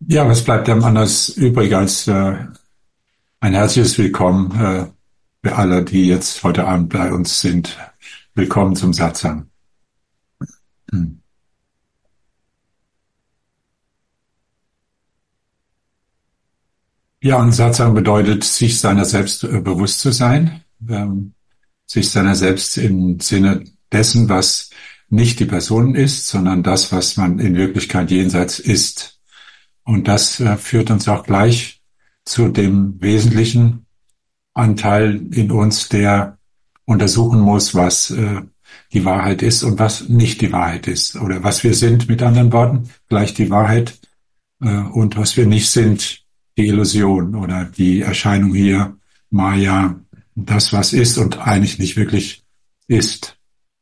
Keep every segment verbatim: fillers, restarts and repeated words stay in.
Ja, was bleibt einem anders übrig als äh, ein herzliches Willkommen äh, für alle, die jetzt heute Abend bei uns sind. Willkommen zum Satsang. Hm. Ja, und Satsang bedeutet, sich seiner selbst äh, bewusst zu sein, ähm, sich seiner selbst im Sinne dessen, was nicht die Person ist, sondern das, was man in Wirklichkeit jenseits ist. Und das äh, führt uns auch gleich zu dem wesentlichen Anteil in uns, der untersuchen muss, was äh, die Wahrheit ist und was nicht die Wahrheit ist. Oder was wir sind, mit anderen Worten, gleich die Wahrheit, äh, und was wir nicht sind, die Illusion oder die Erscheinung hier, Maya, das, was ist und eigentlich nicht wirklich ist.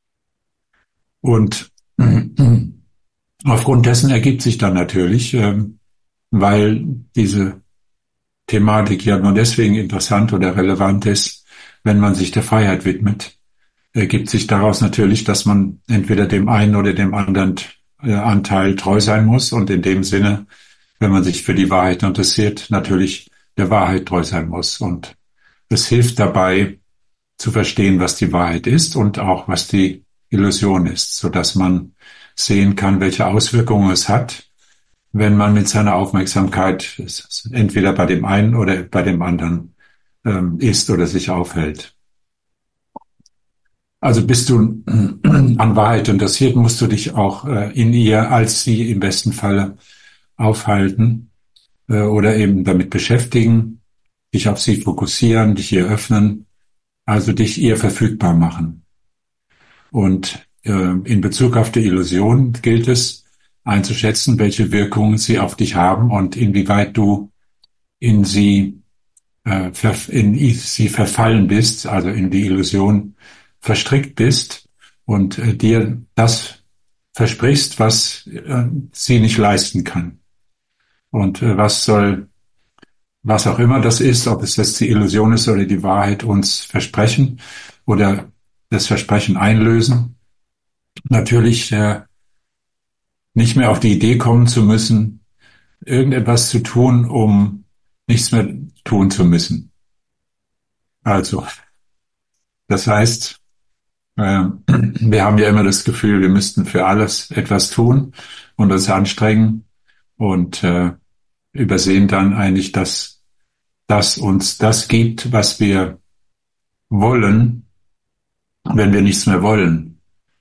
Und aufgrund dessen ergibt sich dann natürlich, ähm, weil diese Thematik ja nur deswegen interessant oder relevant ist, wenn man sich der Freiheit widmet, ergibt sich daraus natürlich, dass man entweder dem einen oder dem anderen äh, Anteil treu sein muss und in dem Sinne, wenn man sich für die Wahrheit interessiert, natürlich der Wahrheit treu sein muss. Und es hilft dabei zu verstehen, was die Wahrheit ist und auch was die Illusion ist, so dass man sehen kann, welche Auswirkungen es hat, wenn man mit seiner Aufmerksamkeit entweder bei dem einen oder bei dem anderen ähm, ist oder sich aufhält. Also bist du an Wahrheit interessiert, musst du dich auch äh, in ihr als sie im besten Falle aufhalten äh, oder eben damit beschäftigen, dich auf sie fokussieren, dich ihr öffnen, also dich ihr verfügbar machen. Und äh, in Bezug auf die Illusion gilt es einzuschätzen, welche Wirkungen sie auf dich haben und inwieweit du in sie äh, in sie verfallen bist, also in die Illusion verstrickt bist und äh, dir das versprichst, was äh, sie nicht leisten kann. Und äh, was soll, was auch immer das ist, ob es jetzt die Illusion ist oder die Wahrheit, uns versprechen oder das Versprechen einlösen, natürlich äh, nicht mehr auf die Idee kommen zu müssen, irgendetwas zu tun, um nichts mehr tun zu müssen. Also, das heißt, äh, wir haben ja immer das Gefühl, wir müssten für alles etwas tun und uns anstrengen und äh, übersehen dann eigentlich, dass das uns das gibt, was wir wollen, wenn wir nichts mehr wollen.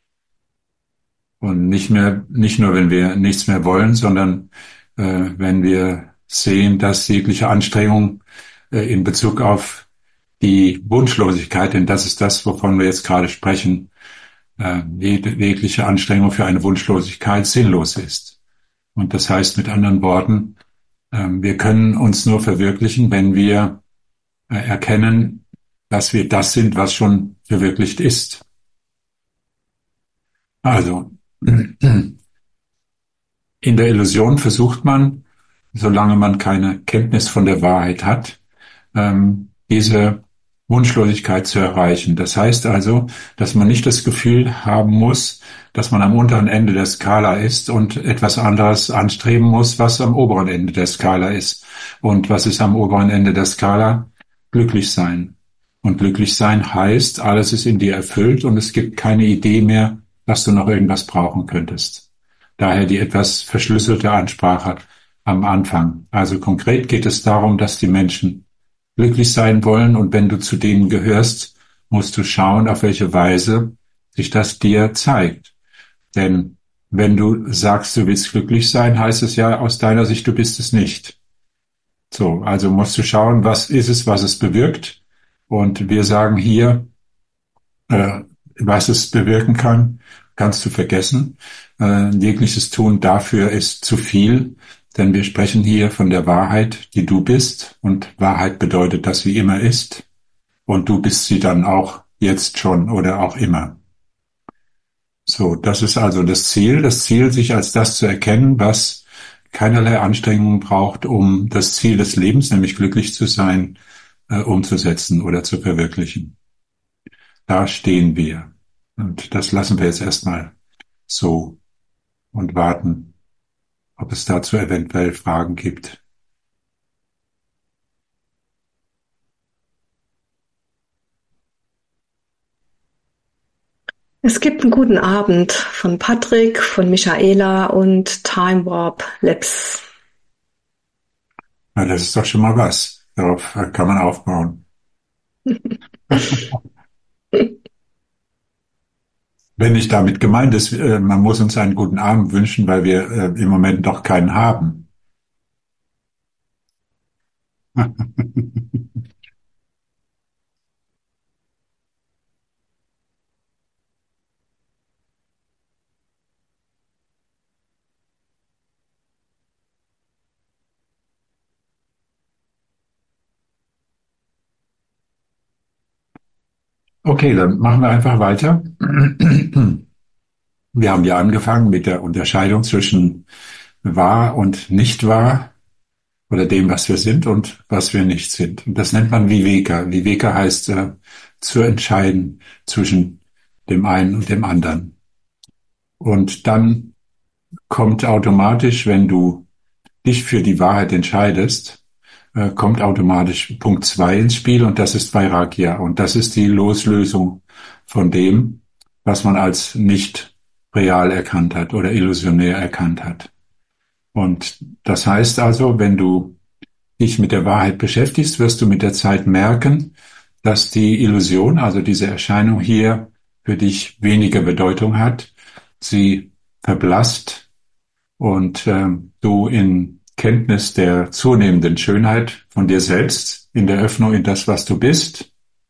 Und nicht mehr, nicht nur, wenn wir nichts mehr wollen, sondern äh, wenn wir sehen, dass jegliche Anstrengung äh, in Bezug auf die Wunschlosigkeit, denn das ist das, wovon wir jetzt gerade sprechen, äh, jegliche Anstrengung für eine Wunschlosigkeit sinnlos ist. Und das heißt mit anderen Worten, äh, wir können uns nur verwirklichen, wenn wir äh, erkennen, dass wir das sind, was schon verwirklicht ist. Also, in der Illusion versucht man, solange man keine Kenntnis von der Wahrheit hat, ähm, diese Wunschlosigkeit zu erreichen. Das heißt also, dass man nicht das Gefühl haben muss, dass man am unteren Ende der Skala ist und etwas anderes anstreben muss, was am oberen Ende der Skala ist. Und was ist am oberen Ende der Skala? Glücklich sein. Und glücklich sein heißt, alles ist in dir erfüllt und es gibt keine Idee mehr, dass du noch irgendwas brauchen könntest. Daher die etwas verschlüsselte Ansprache am Anfang. Also konkret geht es darum, dass die Menschen glücklich sein wollen und wenn du zu denen gehörst, musst du schauen, auf welche Weise sich das dir zeigt. Denn wenn du sagst, du willst glücklich sein, heißt es ja aus deiner Sicht, du bist es nicht. So, also musst du schauen, was ist es, was es bewirkt. Und wir sagen hier, äh, was es bewirken kann, kannst du vergessen. Äh, jegliches Tun dafür ist zu viel, denn wir sprechen hier von der Wahrheit, die du bist. Und Wahrheit bedeutet, dass sie immer ist. Und du bist sie dann auch jetzt schon oder auch immer. So, das ist also das Ziel. Das Ziel, sich als das zu erkennen, was keinerlei Anstrengungen braucht, um das Ziel des Lebens, nämlich glücklich zu sein, äh, umzusetzen oder zu verwirklichen. Da stehen wir. Und das lassen wir jetzt erstmal so und warten, ob es dazu eventuell Fragen gibt. Es gibt einen guten Abend von Patrick, von Michaela und Time Warp Labs. Na, das ist doch schon mal was. Darauf kann man aufbauen. Wenn nicht damit gemeint ist, äh, man muss uns einen guten Abend wünschen, weil wir äh, im Moment noch keinen haben. Okay, dann machen wir einfach weiter. Wir haben ja angefangen mit der Unterscheidung zwischen wahr und nicht wahr oder dem, was wir sind und was wir nicht sind. Und das nennt man Viveka. Viveka heißt äh, zu entscheiden zwischen dem einen und dem anderen. Und dann kommt automatisch, wenn du dich für die Wahrheit entscheidest, äh, kommt automatisch Punkt zwei ins Spiel und das ist Vairagya. Und das ist die Loslösung von dem, was man als nicht real erkannt hat oder illusionär erkannt hat. Und das heißt also, wenn du dich mit der Wahrheit beschäftigst, wirst du mit der Zeit merken, dass die Illusion, also diese Erscheinung hier, für dich weniger Bedeutung hat. Sie verblasst und äh, du in Kenntnis der zunehmenden Schönheit von dir selbst, in der Öffnung in das, was du bist,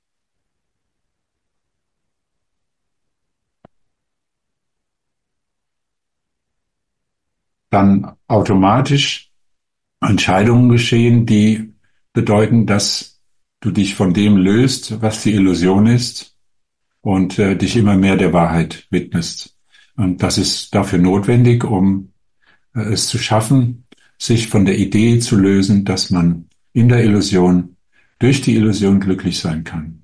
dann automatisch Entscheidungen geschehen, die bedeuten, dass du dich von dem löst, was die Illusion ist und äh, dich immer mehr der Wahrheit widmest. Und das ist dafür notwendig, um äh, es zu schaffen, sich von der Idee zu lösen, dass man in der Illusion, durch die Illusion glücklich sein kann.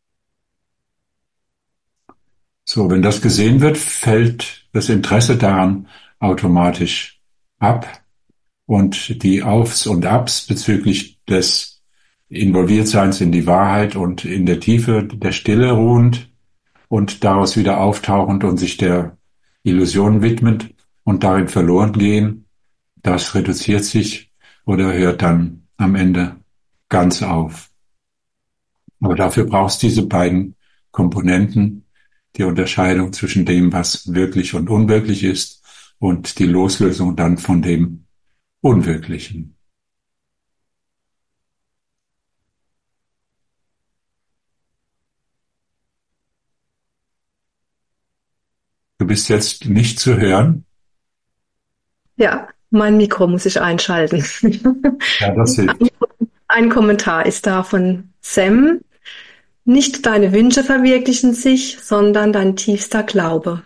So, wenn das gesehen wird, fällt das Interesse daran automatisch ab und die Aufs und Abs bezüglich des Involviertseins in die Wahrheit und in der Tiefe der Stille ruhend und daraus wieder auftauchend und sich der Illusion widmend und darin verloren gehen, das reduziert sich oder hört dann am Ende ganz auf. Aber dafür brauchst du diese beiden Komponenten, die Unterscheidung zwischen dem, was wirklich und unwirklich ist und die Loslösung dann von dem Unwirklichen. Du bist jetzt nicht zu hören. Ja, mein Mikro muss ich einschalten. Ja, das Ein, hilft. ein Kommentar ist da von Sam. Nicht deine Wünsche verwirklichen sich, sondern dein tiefster Glaube.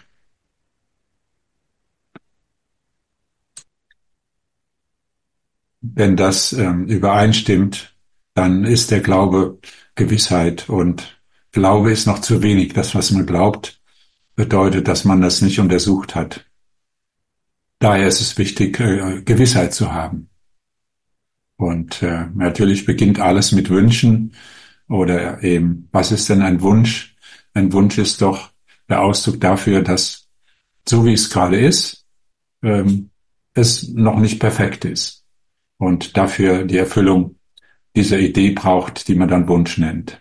Wenn das ähm, übereinstimmt, dann ist der Glaube Gewissheit und Glaube ist noch zu wenig. Das, was man glaubt, bedeutet, dass man das nicht untersucht hat. Daher ist es wichtig, äh, Gewissheit zu haben. Und äh, natürlich beginnt alles mit Wünschen oder eben, was ist denn ein Wunsch? Ein Wunsch ist doch der Ausdruck dafür, dass so wie es gerade ist, ähm, es noch nicht perfekt ist und dafür die Erfüllung dieser Idee braucht, die man dann Wunsch nennt.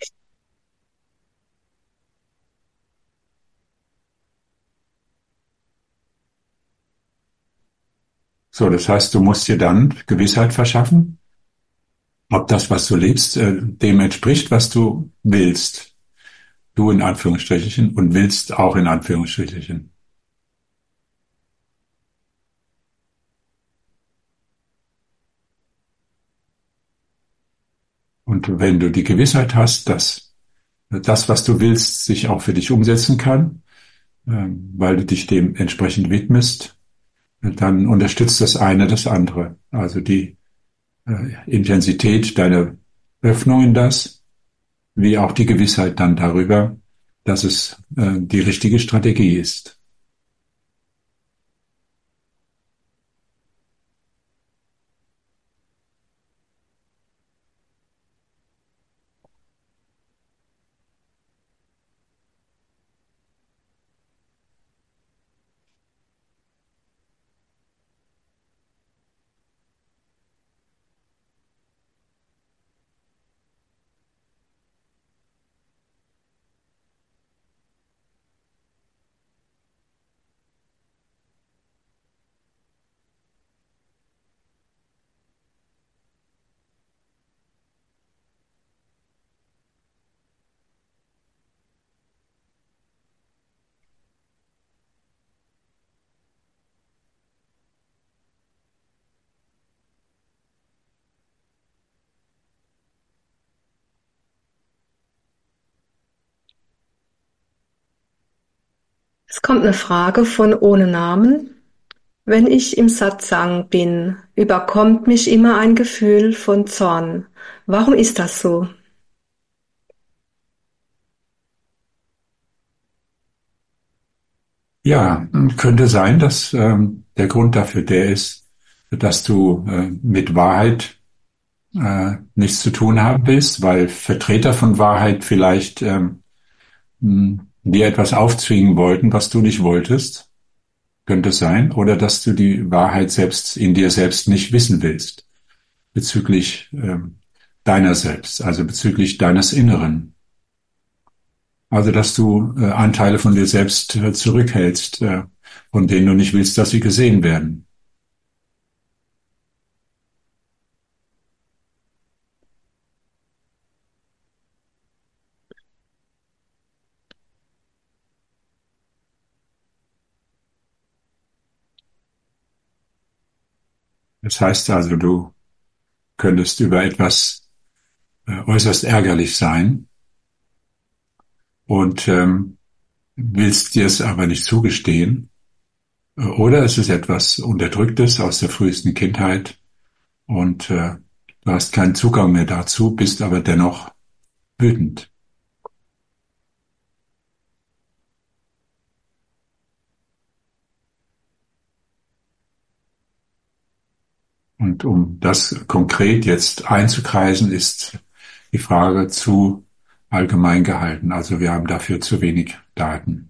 So, das heißt, du musst dir dann Gewissheit verschaffen, ob das, was du lebst, äh, dem entspricht, was du willst. Du in Anführungsstrichen und willst auch in Anführungsstrichen. Und wenn du die Gewissheit hast, dass das, was du willst, sich auch für dich umsetzen kann, ähm, weil du dich dem entsprechend widmest, dann unterstützt das eine das andere. Also die äh, Intensität deiner Öffnung in das, wie auch die Gewissheit dann darüber, dass es äh, die richtige Strategie ist. Es kommt eine Frage von ohne Namen. Wenn ich im Satsang bin, überkommt mich immer ein Gefühl von Zorn. Warum ist das so? Ja, könnte sein, dass ähm, der Grund dafür der ist, dass du äh, mit Wahrheit äh, nichts zu tun haben willst, weil Vertreter von Wahrheit vielleicht ähm, mh, dir etwas aufzwingen wollten, was du nicht wolltest, könnte sein, oder dass du die Wahrheit selbst in dir selbst nicht wissen willst, bezüglich ähm, deiner selbst, also bezüglich deines Inneren. Also dass du äh, Anteile von dir selbst äh, zurückhältst, äh, von denen du nicht willst, dass sie gesehen werden. Das heißt also, du könntest über etwas äh, äußerst ärgerlich sein und ähm, willst dir es aber nicht zugestehen. Äh, Oder es ist etwas Unterdrücktes aus der frühesten Kindheit und äh, du hast keinen Zugang mehr dazu, bist aber dennoch wütend. Und um das konkret jetzt einzukreisen, ist die Frage zu allgemein gehalten. Also wir haben dafür zu wenig Daten.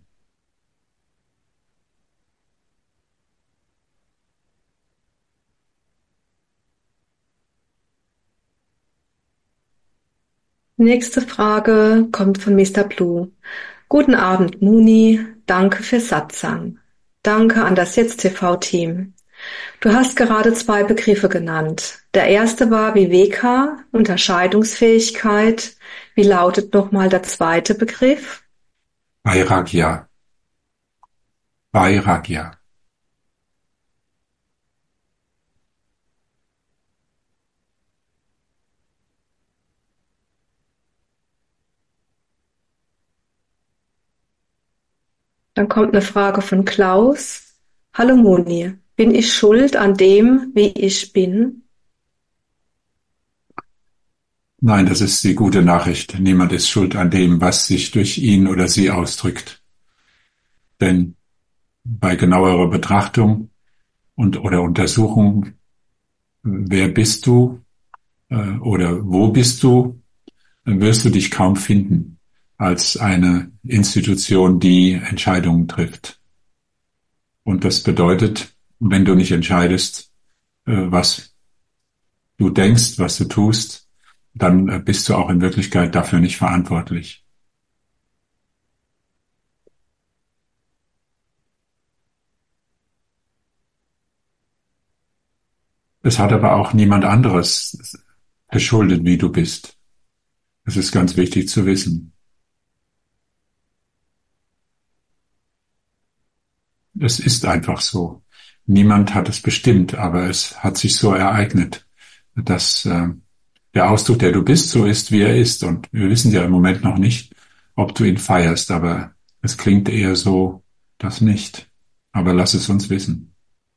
Nächste Frage kommt von Mister Blue. Guten Abend, Muni. Danke für Satsang. Danke an das Jetzt T V-Team. Du hast gerade zwei Begriffe genannt. Der erste war Viveka, Unterscheidungsfähigkeit. Wie lautet nochmal der zweite Begriff? Vairagya. Vairagya. Dann kommt eine Frage von Klaus. Hallo Moni, bin ich schuld an dem, wie ich bin? Nein, das ist die gute Nachricht. Niemand ist schuld an dem, was sich durch ihn oder sie ausdrückt. Denn bei genauerer Betrachtung und oder Untersuchung, wer bist du äh, oder wo bist du, dann wirst du dich kaum finden als eine Institution, die Entscheidungen trifft. Und das bedeutet, wenn du nicht entscheidest, äh, was du denkst, was du tust, dann äh, bist du auch in Wirklichkeit dafür nicht verantwortlich. Es hat aber auch niemand anderes geschuldet, wie du bist. Das ist ganz wichtig zu wissen. Es ist einfach so. Niemand hat es bestimmt, aber es hat sich so ereignet, dass äh, der Ausdruck, der du bist, so ist, wie er ist. Und wir wissen ja im Moment noch nicht, ob du ihn feierst, aber es klingt eher so, dass nicht. Aber lass es uns wissen.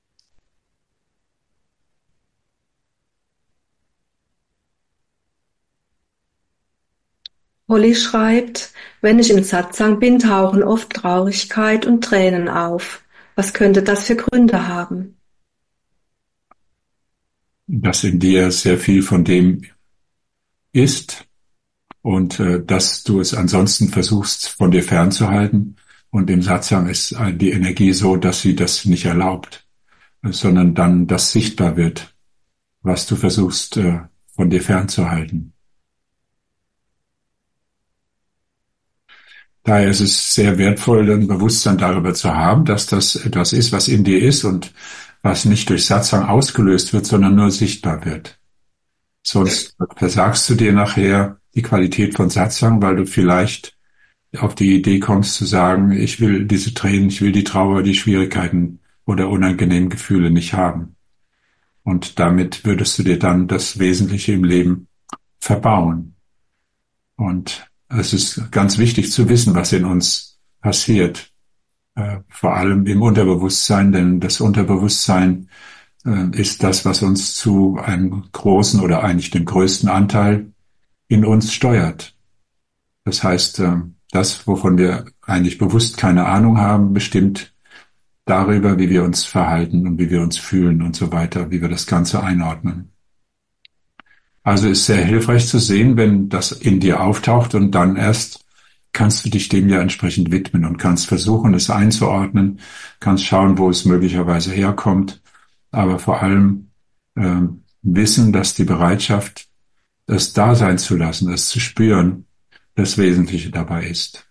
Holly schreibt, wenn ich im Satsang bin, tauchen oft Traurigkeit und Tränen auf. Was könnte das für Gründe haben? Dass in dir sehr viel von dem ist und äh, dass du es ansonsten versuchst, von dir fernzuhalten. Und im Satsang ist äh, die Energie so, dass sie das nicht erlaubt, sondern dann das sichtbar wird, was du versuchst, äh, von dir fernzuhalten. Daher ist es sehr wertvoll, ein Bewusstsein darüber zu haben, dass das etwas ist, was in dir ist und was nicht durch Satsang ausgelöst wird, sondern nur sichtbar wird. Sonst versagst du dir nachher die Qualität von Satsang, weil du vielleicht auf die Idee kommst zu sagen, ich will diese Tränen, ich will die Trauer, die Schwierigkeiten oder unangenehmen Gefühle nicht haben. Und damit würdest du dir dann das Wesentliche im Leben verbauen. Und es ist ganz wichtig zu wissen, was in uns passiert. äh, vor allem im Unterbewusstsein, denn das Unterbewusstsein äh, ist das, was uns zu einem großen oder eigentlich dem größten Anteil in uns steuert. Das heißt, äh, das, wovon wir eigentlich bewusst keine Ahnung haben, bestimmt darüber, wie wir uns verhalten und wie wir uns fühlen und so weiter, wie wir das Ganze einordnen. Also ist sehr hilfreich zu sehen, wenn das in dir auftaucht und dann erst kannst du dich dem ja entsprechend widmen und kannst versuchen, es einzuordnen, kannst schauen, wo es möglicherweise herkommt, aber vor allem äh, wissen, dass die Bereitschaft, es da sein zu lassen, es zu spüren, das Wesentliche dabei ist.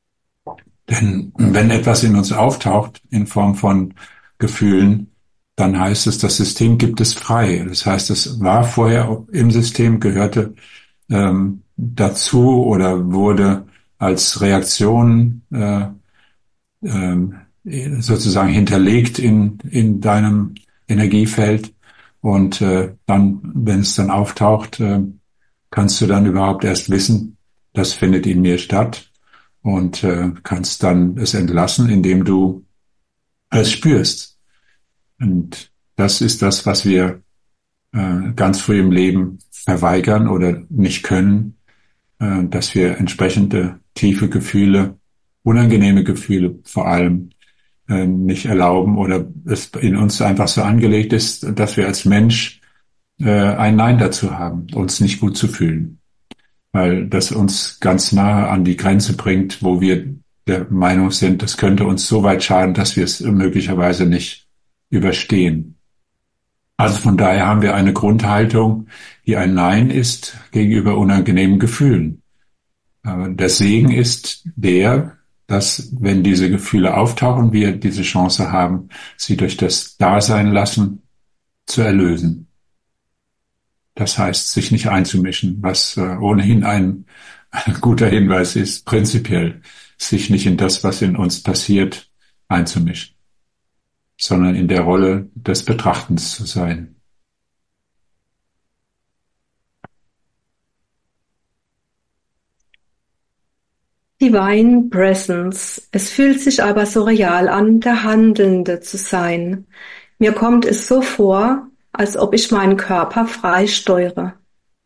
Denn wenn etwas in uns auftaucht in Form von Gefühlen, dann heißt es, das System gibt es frei. Das heißt, es war vorher im System, gehörte ähm, dazu oder wurde als Reaktion äh, ähm, sozusagen hinterlegt in, in deinem Energiefeld. Und äh, dann, wenn es dann auftaucht, äh, kannst du dann überhaupt erst wissen, das findet in mir statt und äh, kannst dann es entlassen, indem du es spürst. Und das ist das, was wir äh, ganz früh im Leben verweigern oder nicht können, äh, dass wir entsprechende tiefe Gefühle, unangenehme Gefühle vor allem, äh, nicht erlauben oder es in uns einfach so angelegt ist, dass wir als Mensch äh, ein Nein dazu haben, uns nicht gut zu fühlen, weil das uns ganz nahe an die Grenze bringt, wo wir der Meinung sind, das könnte uns so weit schaden, dass wir es möglicherweise nicht überstehen. Also von daher haben wir eine Grundhaltung, die ein Nein ist gegenüber unangenehmen Gefühlen. Der Segen ist der, dass wenn diese Gefühle auftauchen, wir diese Chance haben, sie durch das Dasein lassen zu erlösen. Das heißt, sich nicht einzumischen, was ohnehin ein, ein guter Hinweis ist, prinzipiell, sich nicht in das, was in uns passiert, einzumischen, sondern in der Rolle des Betrachtens zu sein. Divine Presence. Es fühlt sich aber so real an, der Handelnde zu sein. Mir kommt es so vor, als ob ich meinen Körper frei steuere.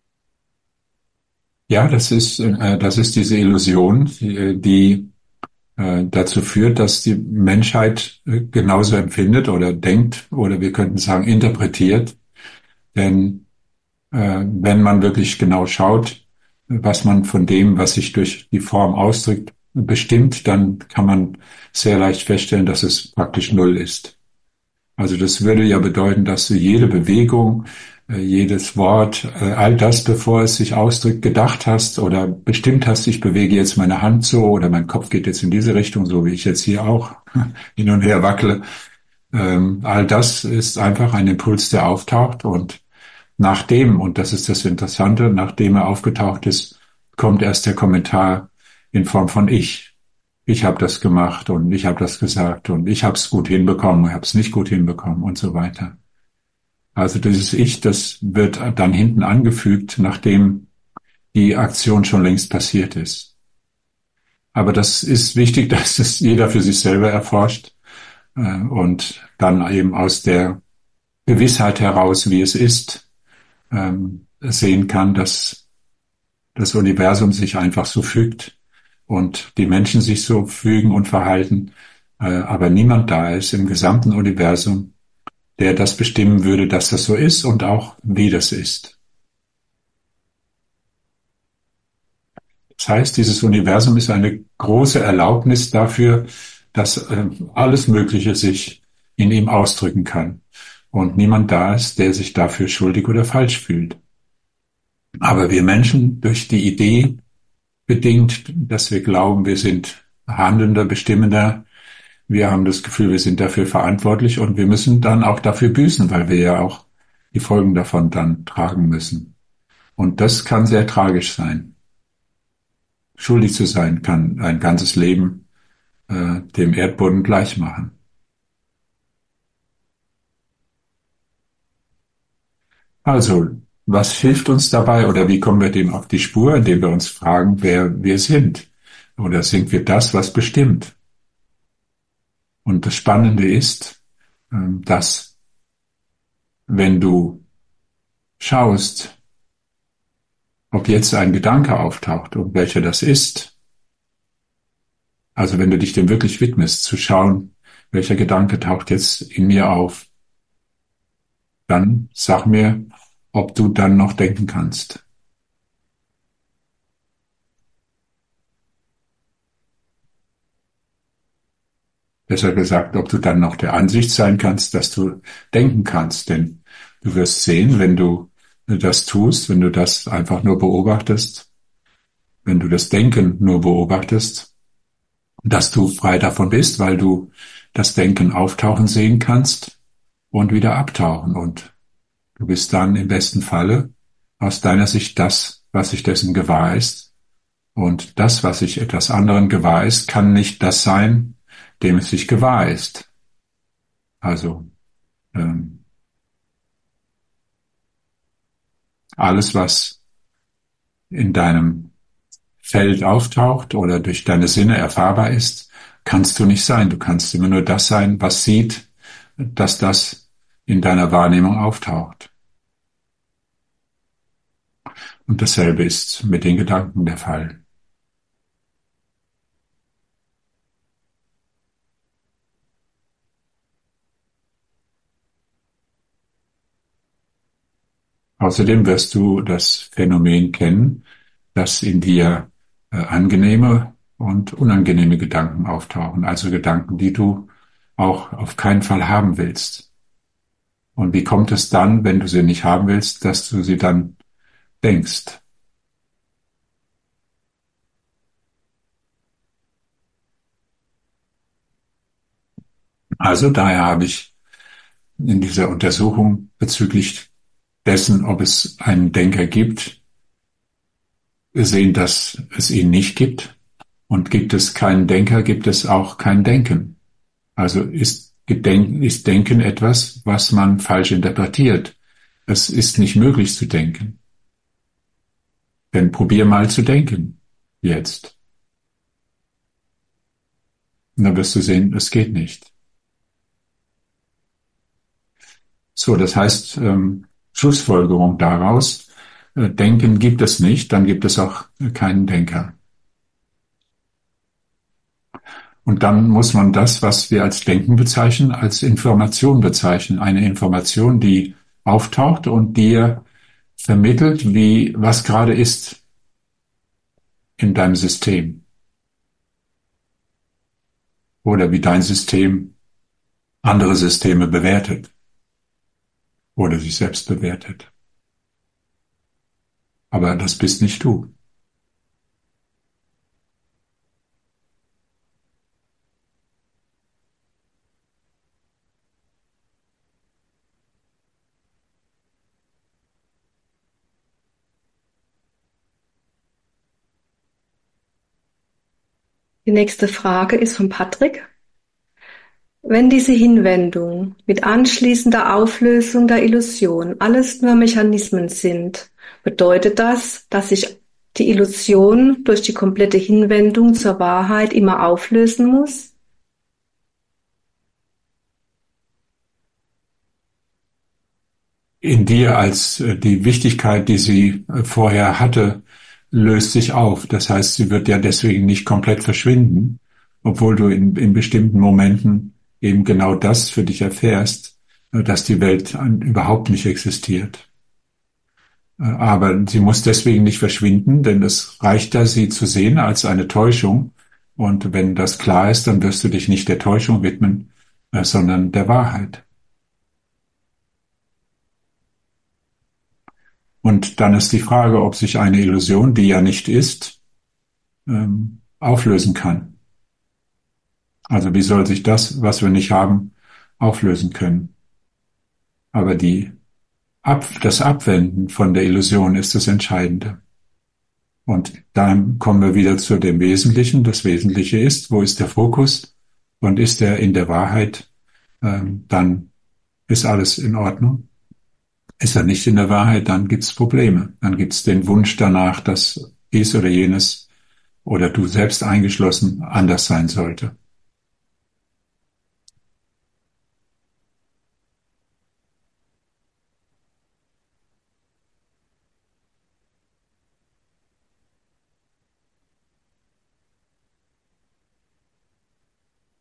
Ja, das ist, äh, das ist diese Illusion, die, die äh, dazu führt, dass die Menschheit äh, genauso empfindet oder denkt oder wir könnten sagen interpretiert. Denn äh, wenn man wirklich genau schaut, was man von dem, was sich durch die Form ausdrückt, bestimmt, dann kann man sehr leicht feststellen, dass es praktisch null ist. Also das würde ja bedeuten, dass du jede Bewegung, äh, jedes Wort, äh, all das, bevor es sich ausdrückt, gedacht hast oder bestimmt hast, ich bewege jetzt meine Hand so oder mein Kopf geht jetzt in diese Richtung, so wie ich jetzt hier auch hin und her wackele. Ähm, all das ist einfach ein Impuls, der auftaucht und nachdem, und das ist das Interessante, nachdem er aufgetaucht ist, kommt erst der Kommentar in Form von ich. Ich habe das gemacht und ich habe das gesagt und ich habe es gut hinbekommen, ich habe es nicht gut hinbekommen und so weiter. Also dieses Ich, das wird dann hinten angefügt, nachdem die Aktion schon längst passiert ist. Aber das ist wichtig, dass es jeder für sich selber erforscht äh, und dann eben aus der Gewissheit heraus, wie es ist, ähm, sehen kann, dass das Universum sich einfach so fügt und die Menschen sich so fügen und verhalten, äh, aber niemand da ist im gesamten Universum, der das bestimmen würde, dass das so ist und auch wie das ist. Das heißt, dieses Universum ist eine große Erlaubnis dafür, dass äh, alles Mögliche sich in ihm ausdrücken kann und niemand da ist, der sich dafür schuldig oder falsch fühlt. Aber wir Menschen durch die Idee bedingt, dass wir glauben, wir sind handelnder, bestimmender. Wir haben das Gefühl, wir sind dafür verantwortlich und wir müssen dann auch dafür büßen, weil wir ja auch die Folgen davon dann tragen müssen. Und das kann sehr tragisch sein. Schuldig zu sein kann ein ganzes Leben äh, dem Erdboden gleich machen. Also, was hilft uns dabei oder wie kommen wir dem auf die Spur, indem wir uns fragen, wer wir sind? Oder sind wir das, was bestimmt? Und das Spannende ist, dass wenn du schaust, ob jetzt ein Gedanke auftaucht und welcher das ist, also wenn du dich dem wirklich widmest, zu schauen, welcher Gedanke taucht jetzt in mir auf, dann sag mir, ob du dann noch denken kannst. Besser gesagt, ob du dann noch der Ansicht sein kannst, dass du denken kannst. Denn du wirst sehen, wenn du das tust, wenn du das einfach nur beobachtest, wenn du das Denken nur beobachtest, dass du frei davon bist, weil du das Denken auftauchen sehen kannst und wieder abtauchen. Und du bist dann im besten Falle aus deiner Sicht das, was sich dessen gewahr ist. Und das, was sich etwas anderen gewahr ist, kann nicht das sein, dem es sich gewahr ist. Also ähm, alles, was in deinem Feld auftaucht oder durch deine Sinne erfahrbar ist, kannst du nicht sein. Du kannst immer nur das sein, was sieht, dass das in deiner Wahrnehmung auftaucht. Und dasselbe ist mit den Gedanken der Fall. Außerdem wirst du das Phänomen kennen, dass in dir äh, angenehme und unangenehme Gedanken auftauchen, also Gedanken, die du auch auf keinen Fall haben willst. Und wie kommt es dann, wenn du sie nicht haben willst, dass du sie dann denkst? Also daher habe ich in dieser Untersuchung bezüglich dessen, ob es einen Denker gibt, gesehen, dass es ihn nicht gibt. Und gibt es keinen Denker, gibt es auch kein Denken. Also ist, Gedenken, ist Denken etwas, was man falsch interpretiert. Es ist nicht möglich zu denken. Denn probier mal zu denken. Jetzt. Und dann wirst du sehen, es geht nicht. So, das heißt, ähm, Schlussfolgerung daraus, äh, Denken gibt es nicht, dann gibt es auch keinen Denker. Und dann muss man das, was wir als Denken bezeichnen, als Information bezeichnen. Eine Information, die auftaucht und dir vermittelt, wie, was gerade ist in deinem System. Oder wie dein System andere Systeme bewertet. Oder sich selbst bewertet. Aber das bist nicht du. Die nächste Frage ist von Patrick. Wenn diese Hinwendung mit anschließender Auflösung der Illusion alles nur Mechanismen sind, bedeutet das, dass sich die Illusion durch die komplette Hinwendung zur Wahrheit immer auflösen muss? In dir als äh, die Wichtigkeit, die sie äh, vorher hatte, löst sich auf. Das heißt, sie wird ja deswegen nicht komplett verschwinden, obwohl du in, in bestimmten Momenten eben genau das für dich erfährst, äh, dass die Welt an, überhaupt nicht existiert. Äh, aber sie muss deswegen nicht verschwinden, denn es reicht da, sie zu sehen als eine Täuschung. Und wenn das klar ist, dann wirst du dich nicht der Täuschung widmen, äh, sondern der Wahrheit. Und dann ist die Frage, ob sich eine Illusion, die ja nicht ist, ähm, auflösen kann. Also wie soll sich das, was wir nicht haben, auflösen können? Aber die Ab, das Abwenden von der Illusion ist das Entscheidende. Und dann kommen wir wieder zu dem Wesentlichen. Das Wesentliche ist, wo ist der Fokus? Und ist er in der Wahrheit, ähm, dann ist alles in Ordnung. Ist er nicht in der Wahrheit, dann gibt's Probleme. Dann gibt's den Wunsch danach, dass dies oder jenes oder du selbst eingeschlossen anders sein sollte.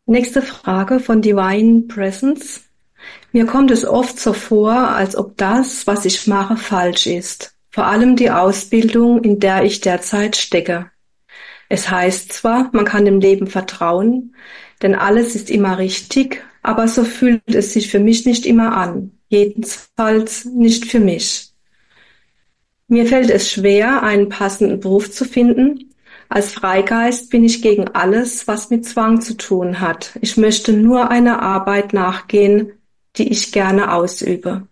Nächste Frage von Divine Presence. Mir kommt es oft so vor, als ob das, was ich mache, falsch ist. Vor allem die Ausbildung, in der ich derzeit stecke. Es heißt zwar, man kann dem Leben vertrauen, denn alles ist immer richtig, aber so fühlt es sich für mich nicht immer an. Jedenfalls nicht für mich. Mir fällt es schwer, einen passenden Beruf zu finden. Als Freigeist bin ich gegen alles, was mit Zwang zu tun hat. Ich möchte nur einer Arbeit nachgehen, die ich gerne ausübe.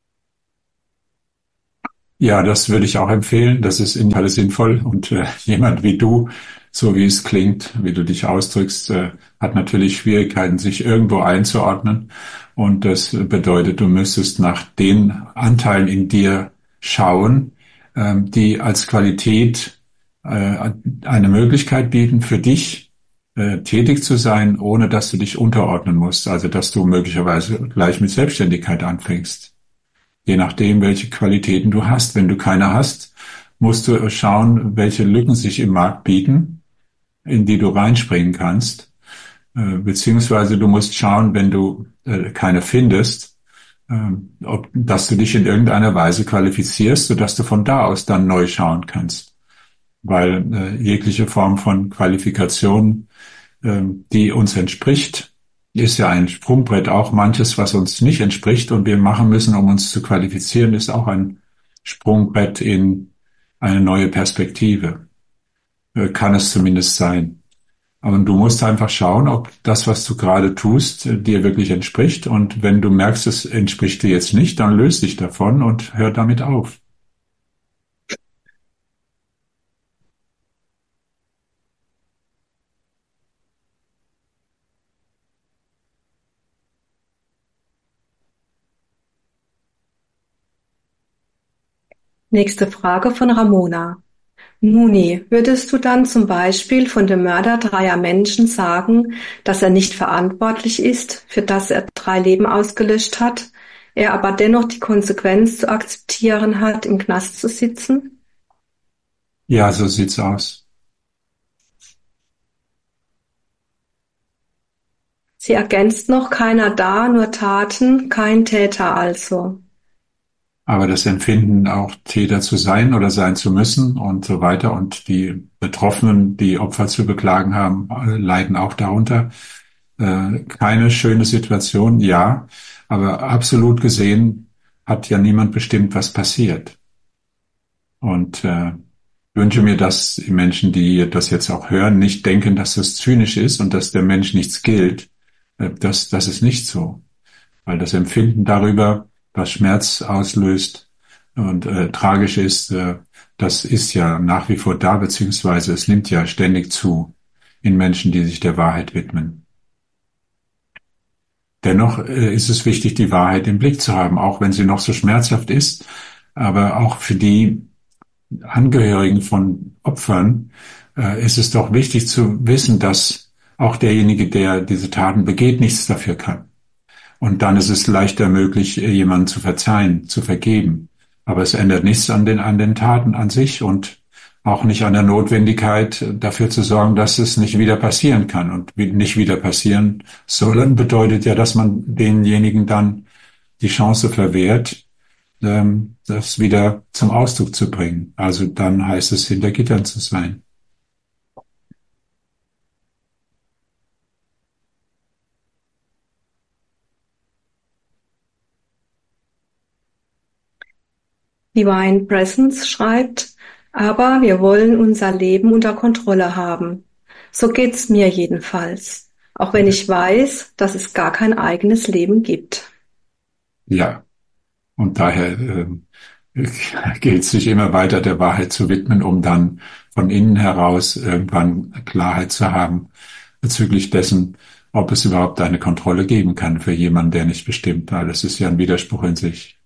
Ja, das würde ich auch empfehlen. Das ist in Fall sinnvoll. Und äh, jemand wie du, so wie es klingt, wie du dich ausdrückst, äh, hat natürlich Schwierigkeiten, sich irgendwo einzuordnen. Und das bedeutet, du müsstest nach den Anteilen in dir schauen, ähm, die als Qualität äh, eine Möglichkeit bieten, für dich äh, tätig zu sein, ohne dass du dich unterordnen musst. Also, dass du möglicherweise gleich mit Selbstständigkeit anfängst. Je nachdem, welche Qualitäten du hast. Wenn du keine hast, musst du schauen, welche Lücken sich im Markt bieten, in die du reinspringen kannst. Äh, beziehungsweise du musst schauen, wenn du äh, keine findest, äh, ob, dass du dich in irgendeiner Weise qualifizierst, sodass du von da aus dann neu schauen kannst. Weil äh, jegliche Form von Qualifikation, äh, die uns entspricht, ist ja ein Sprungbrett. Auch manches, was uns nicht entspricht und wir machen müssen, um uns zu qualifizieren, ist auch ein Sprungbrett in eine neue Perspektive. Äh, kann es zumindest sein. Aber du musst einfach schauen, ob das, was du gerade tust, äh, dir wirklich entspricht. Und wenn du merkst, es entspricht dir jetzt nicht, dann löst dich davon und hör damit auf. Nächste Frage von Ramona. Muni, würdest du dann zum Beispiel von dem Mörder dreier Menschen sagen, dass er nicht verantwortlich ist, für das er drei Leben ausgelöscht hat, er aber dennoch die Konsequenz zu akzeptieren hat, im Knast zu sitzen? Ja, so sieht's aus. Sie ergänzt noch, keiner da, nur Taten, kein Täter also. Aber das Empfinden, auch Täter zu sein oder sein zu müssen und so weiter und die Betroffenen, die Opfer zu beklagen haben, leiden auch darunter. Äh, keine schöne Situation, ja, aber absolut gesehen hat ja niemand bestimmt, was passiert. Und äh, wünsche mir, dass die Menschen, die das jetzt auch hören, nicht denken, dass das zynisch ist und dass der Mensch nichts gilt. Äh, das, das ist nicht so. Weil das Empfinden darüber, was Schmerz auslöst und äh, tragisch ist, äh, das ist ja nach wie vor da, beziehungsweise es nimmt ja ständig zu in Menschen, die sich der Wahrheit widmen. Dennoch äh, ist es wichtig, die Wahrheit im Blick zu haben, auch wenn sie noch so schmerzhaft ist, aber auch für die Angehörigen von Opfern äh, ist es doch wichtig zu wissen, dass auch derjenige, der diese Taten begeht, nichts dafür kann. Und dann ist es leichter möglich, jemanden zu verzeihen, zu vergeben. Aber es ändert nichts an den, an den Taten an sich und auch nicht an der Notwendigkeit, dafür zu sorgen, dass es nicht wieder passieren kann. Und nicht wieder passieren sollen bedeutet ja, dass man denjenigen dann die Chance verwehrt, ähm, das wieder zum Ausdruck zu bringen. Also dann heißt es, hinter Gittern zu sein. Divine Presence schreibt, aber wir wollen unser Leben unter Kontrolle haben. So geht's mir jedenfalls, auch wenn ich weiß, dass es gar kein eigenes Leben gibt. Ja, und daher äh, gilt es, sich immer weiter der Wahrheit zu widmen, um dann von innen heraus irgendwann Klarheit zu haben bezüglich dessen, ob es überhaupt eine Kontrolle geben kann für jemanden, der nicht bestimmt, weil das ist ja ein Widerspruch in sich.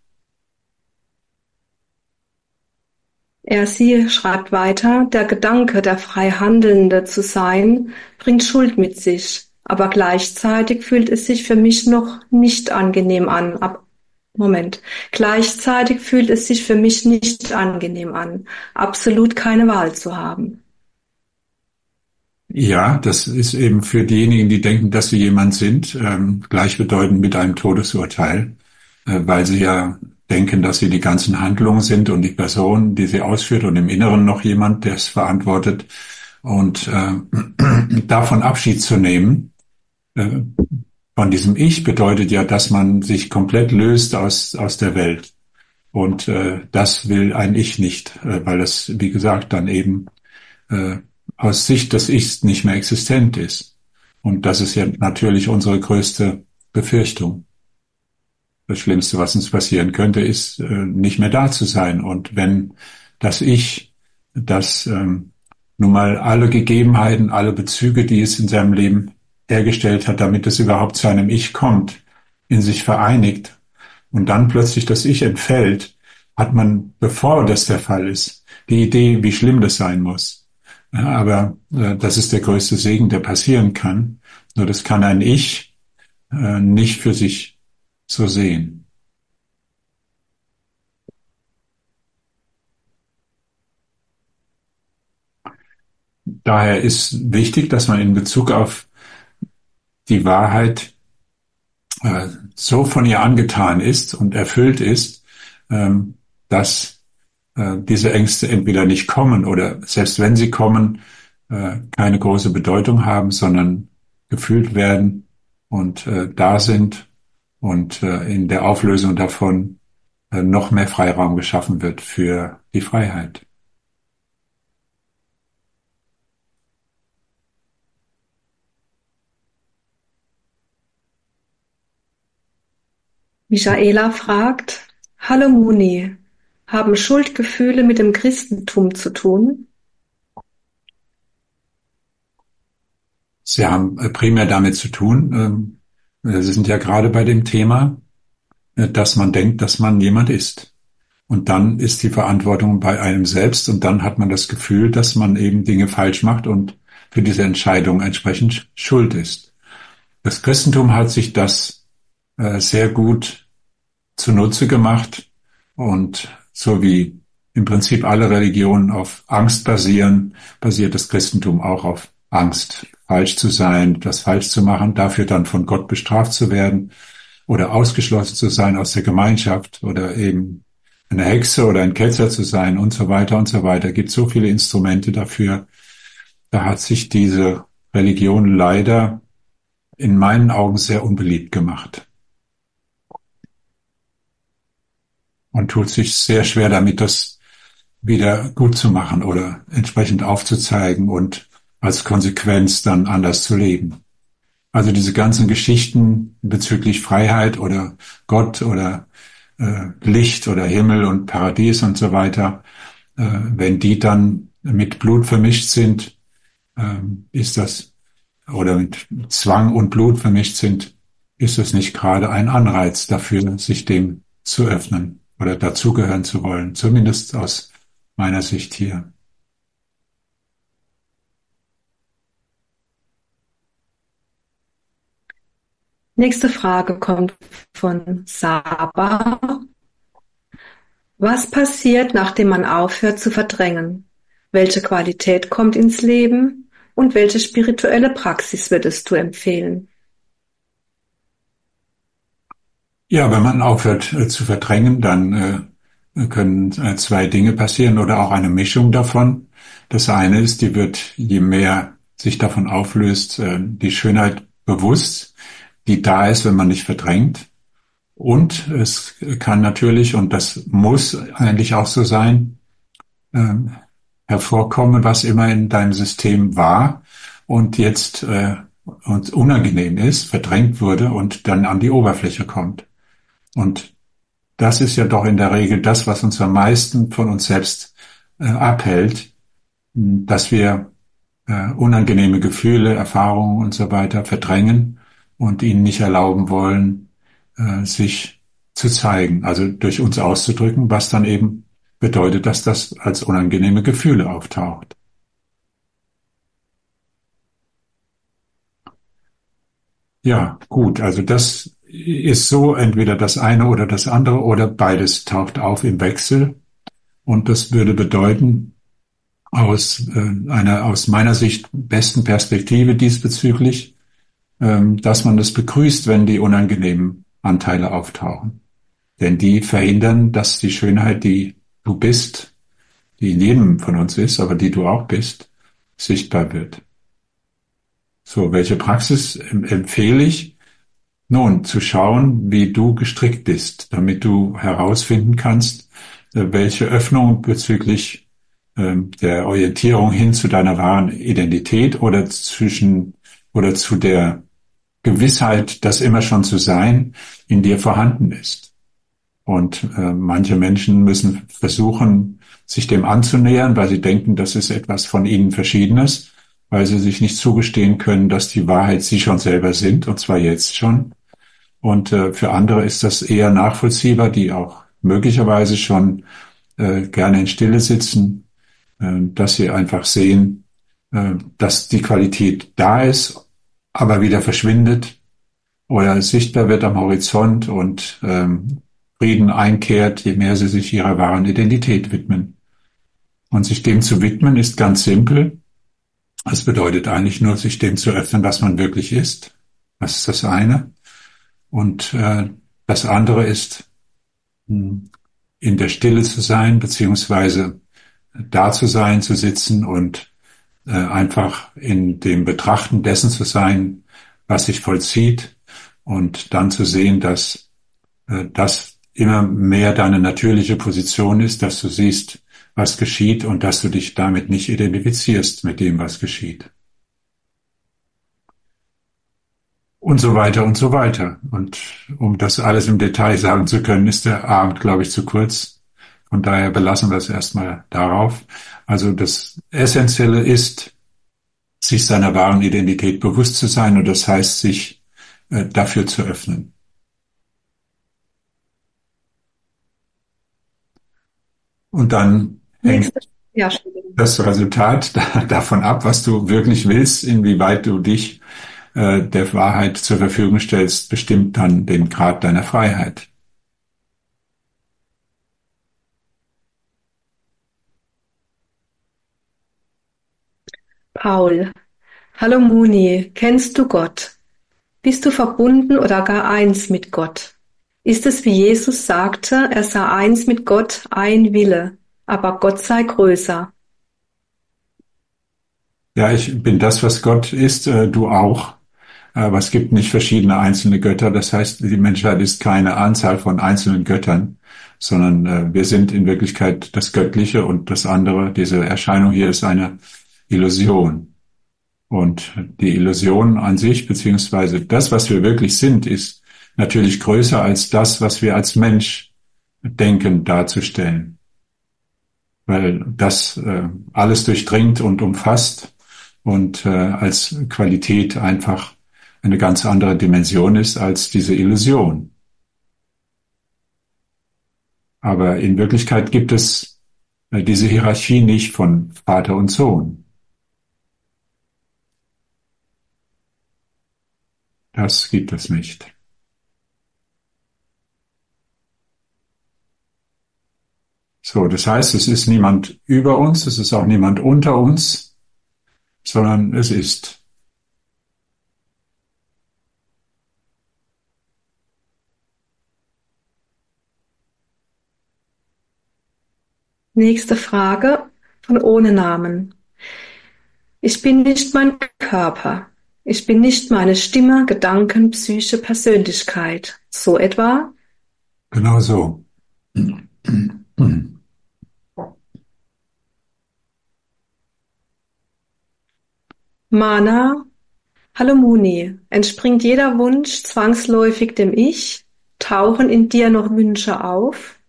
Er sie schreibt weiter, der Gedanke, der frei Handelnde zu sein, bringt Schuld mit sich, aber gleichzeitig fühlt es sich für mich noch nicht angenehm an. Ab Moment. Gleichzeitig fühlt es sich für mich nicht angenehm an, absolut keine Wahl zu haben. Ja, das ist eben für diejenigen, die denken, dass sie jemand sind, ähm, gleichbedeutend mit einem Todesurteil, äh, weil sie ja denken, dass sie die ganzen Handlungen sind und die Person, die sie ausführt und im Inneren noch jemand, der es verantwortet. Und äh, davon Abschied zu nehmen, äh, von diesem Ich, bedeutet ja, dass man sich komplett löst aus, aus der Welt. Und äh, das will ein Ich nicht, äh, weil es, wie gesagt, dann eben äh, aus Sicht des Ichs nicht mehr existent ist. Und das ist ja natürlich unsere größte Befürchtung. Das Schlimmste, was uns passieren könnte, ist, äh, nicht mehr da zu sein. Und wenn das Ich, das ähm, nun mal alle Gegebenheiten, alle Bezüge, die es in seinem Leben hergestellt hat, damit es überhaupt zu einem Ich kommt, in sich vereinigt und dann plötzlich das Ich entfällt, hat man, bevor das der Fall ist, die Idee, wie schlimm das sein muss. Ja, aber äh, das ist der größte Segen, der passieren kann. Nur das kann ein Ich äh, nicht für sich so sehen. Daher ist wichtig, dass man in Bezug auf die Wahrheit äh, so von ihr angetan ist und erfüllt ist, ähm, dass äh, diese Ängste entweder nicht kommen oder selbst wenn sie kommen, äh, keine große Bedeutung haben, sondern gefühlt werden und äh, da sind und äh, in der Auflösung davon äh, noch mehr Freiraum geschaffen wird für die Freiheit. Michaela fragt: Hallo Muni, haben Schuldgefühle mit dem Christentum zu tun? Sie haben äh, primär damit zu tun, ähm, Sie sind ja gerade bei dem Thema, äh, dass man denkt, dass man jemand ist. Und dann ist die Verantwortung bei einem selbst und dann hat man das Gefühl, dass man eben Dinge falsch macht und für diese Entscheidung entsprechend schuld ist. Das Christentum hat sich das äh, sehr gut zunutze gemacht und so wie im Prinzip alle Religionen auf Angst basieren, basiert das Christentum auch auf Angst, falsch zu sein, etwas falsch zu machen, dafür dann von Gott bestraft zu werden oder ausgeschlossen zu sein aus der Gemeinschaft oder eben eine Hexe oder ein Ketzer zu sein und so weiter und so weiter. Es gibt so viele Instrumente dafür. Da hat sich diese Religion leider in meinen Augen sehr unbeliebt gemacht und tut sich sehr schwer damit, das wieder gut zu machen oder entsprechend aufzuzeigen und als Konsequenz dann anders zu leben. Also diese ganzen Geschichten bezüglich Freiheit oder Gott oder äh, Licht oder Himmel und Paradies und so weiter, äh, wenn die dann mit Blut vermischt sind, äh, ist das, oder mit Zwang und Blut vermischt sind, ist das nicht gerade ein Anreiz dafür, sich dem zu öffnen oder dazugehören zu wollen, zumindest aus meiner Sicht hier. Nächste Frage kommt von Saba. Was passiert, nachdem man aufhört zu verdrängen? Welche Qualität kommt ins Leben und welche spirituelle Praxis würdest du empfehlen? Ja, wenn man aufhört äh, zu verdrängen, dann äh, können äh, zwei Dinge passieren oder auch eine Mischung davon. Das eine ist, die wird, je mehr sich davon auflöst, äh, die Schönheit bewusst, die da ist, wenn man nicht verdrängt. Und es kann natürlich, und das muss eigentlich auch so sein, äh, hervorkommen, was immer in deinem System war und jetzt äh, uns unangenehm ist, verdrängt wurde und dann an die Oberfläche kommt. Und das ist ja doch in der Regel das, was uns am meisten von uns selbst äh, abhält, dass wir äh, unangenehme Gefühle, Erfahrungen und so weiter verdrängen und ihnen nicht erlauben wollen, äh, sich zu zeigen, also durch uns auszudrücken, was dann eben bedeutet, dass das als unangenehme Gefühle auftaucht. Ja, gut, also das ist so entweder das eine oder das andere oder beides taucht auf im Wechsel. Und das würde bedeuten, aus äh, einer aus meiner Sicht besten Perspektive diesbezüglich, ähm, dass man das begrüßt, wenn die unangenehmen Anteile auftauchen. Denn die verhindern, dass die Schönheit, die du bist, die in jedem von uns ist, aber die du auch bist, sichtbar wird. So, welche Praxis empfehle ich? Nun, zu schauen, wie du gestrickt bist, damit du herausfinden kannst, welche Öffnung bezüglich ähm, der Orientierung hin zu deiner wahren Identität oder zwischen oder zu der Gewissheit, das immer schon zu sein, in dir vorhanden ist. Und äh, manche Menschen müssen versuchen, sich dem anzunähern, weil sie denken, das ist etwas von ihnen Verschiedenes, weil sie sich nicht zugestehen können, dass die Wahrheit sie schon selber sind, und zwar jetzt schon. Und äh, für andere ist das eher nachvollziehbar, die auch möglicherweise schon äh, gerne in Stille sitzen, äh, dass sie einfach sehen, äh, dass die Qualität da ist, aber wieder verschwindet oder sichtbar wird am Horizont und ähm, Frieden einkehrt, je mehr sie sich ihrer wahren Identität widmen. Und sich dem zu widmen ist ganz simpel. Es bedeutet eigentlich nur, sich dem zu öffnen, was man wirklich ist. Das ist das eine. Und äh, das andere ist, in der Stille zu sein, beziehungsweise da zu sein, zu sitzen und äh, einfach in dem Betrachten dessen zu sein, was sich vollzieht, und dann zu sehen, dass äh, das immer mehr deine natürliche Position ist, dass du siehst, was geschieht, und dass du dich damit nicht identifizierst mit dem, was geschieht. Und so weiter und so weiter. Und um das alles im Detail sagen zu können, ist der Abend, glaube ich, zu kurz. Von daher belassen wir es erstmal darauf. Also das Essentielle ist, sich seiner wahren Identität bewusst zu sein, und das heißt, sich äh, dafür zu öffnen. Und dann hängt Nächste, ja, das Resultat da, davon ab, was du wirklich willst, inwieweit du dich äh, der Wahrheit zur Verfügung stellst, bestimmt dann den Grad deiner Freiheit. Paul. Hallo Muni, kennst du Gott? Bist du verbunden oder gar eins mit Gott? Ist es, wie Jesus sagte, er sei eins mit Gott, ein Wille, aber Gott sei größer? Ja, ich bin das, was Gott ist, äh, du auch. Aber es gibt nicht verschiedene einzelne Götter. Das heißt, die Menschheit ist keine Anzahl von einzelnen Göttern, sondern äh, wir sind in Wirklichkeit das Göttliche, und das andere, diese Erscheinung hier, ist eine Illusion. Und die Illusion an sich, beziehungsweise das, was wir wirklich sind, ist natürlich größer als das, was wir als Mensch denken darzustellen. Weil das äh, alles durchdringt und umfasst und äh, als Qualität einfach eine ganz andere Dimension ist als diese Illusion. Aber in Wirklichkeit gibt es äh, diese Hierarchie nicht von Vater und Sohn. Das gibt es nicht. So, das heißt, es ist niemand über uns, es ist auch niemand unter uns, sondern es ist. Nächste Frage von ohne Namen. Ich bin nicht mein Körper. Ich bin nicht meine Stimme, Gedanken, Psyche, Persönlichkeit. So etwa? Genau so. Mana, hallo Muni, entspringt jeder Wunsch zwangsläufig dem Ich? Tauchen in dir noch Wünsche auf?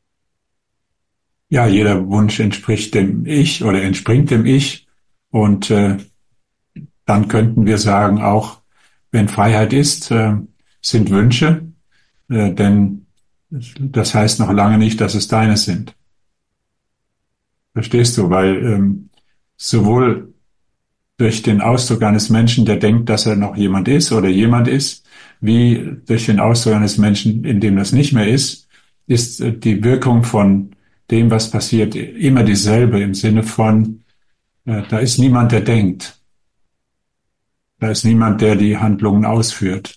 Ja, jeder Wunsch entspricht dem Ich oder entspringt dem Ich. Und äh, dann könnten wir sagen, auch wenn Freiheit ist, äh, sind Wünsche, äh, denn das heißt noch lange nicht, dass es deine sind. Verstehst du? Weil ähm, sowohl durch den Ausdruck eines Menschen, der denkt, dass er noch jemand ist oder jemand ist, wie durch den Ausdruck eines Menschen, in dem das nicht mehr ist, ist äh, die Wirkung von dem, was passiert, immer dieselbe, im Sinne von, Äh, da ist niemand, der denkt. Da ist niemand, der die Handlungen ausführt.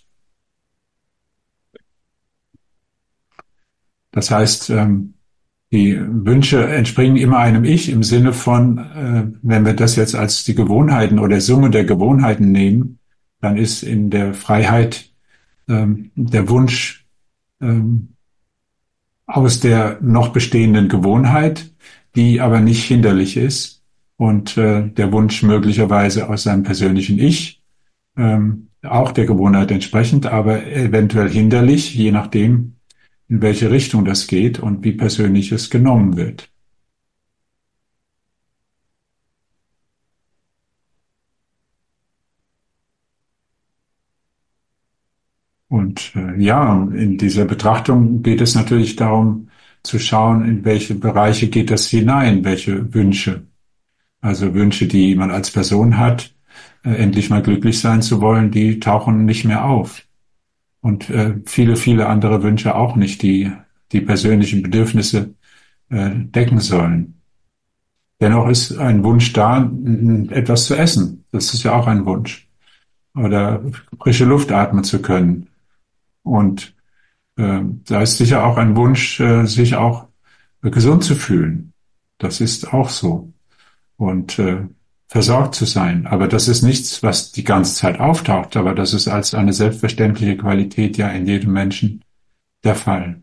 Das heißt, ähm, die Wünsche entspringen immer einem Ich im Sinne von, äh, wenn wir das jetzt als die Gewohnheiten oder Summe der Gewohnheiten nehmen, dann ist in der Freiheit ähm, der Wunsch ähm, aus der noch bestehenden Gewohnheit, die aber nicht hinderlich ist, und äh, der Wunsch möglicherweise aus seinem persönlichen Ich, ähm, auch der Gewohnheit entsprechend, aber eventuell hinderlich, je nachdem, in welche Richtung das geht und wie persönlich es genommen wird. Und äh, ja, in dieser Betrachtung geht es natürlich darum zu schauen, in welche Bereiche geht das hinein, welche Wünsche. Also Wünsche, die man als Person hat, äh, endlich mal glücklich sein zu wollen, die tauchen nicht mehr auf. Und äh, viele, viele andere Wünsche auch nicht, die die persönlichen Bedürfnisse äh, decken sollen. Dennoch ist ein Wunsch da, etwas zu essen. Das ist ja auch ein Wunsch. Oder frische Luft atmen zu können. Und äh, da ist sicher auch ein Wunsch, äh, sich auch äh, gesund zu fühlen. Das ist auch so. Und äh, versorgt zu sein. Aber das ist nichts, was die ganze Zeit auftaucht, aber das ist als eine selbstverständliche Qualität ja in jedem Menschen der Fall.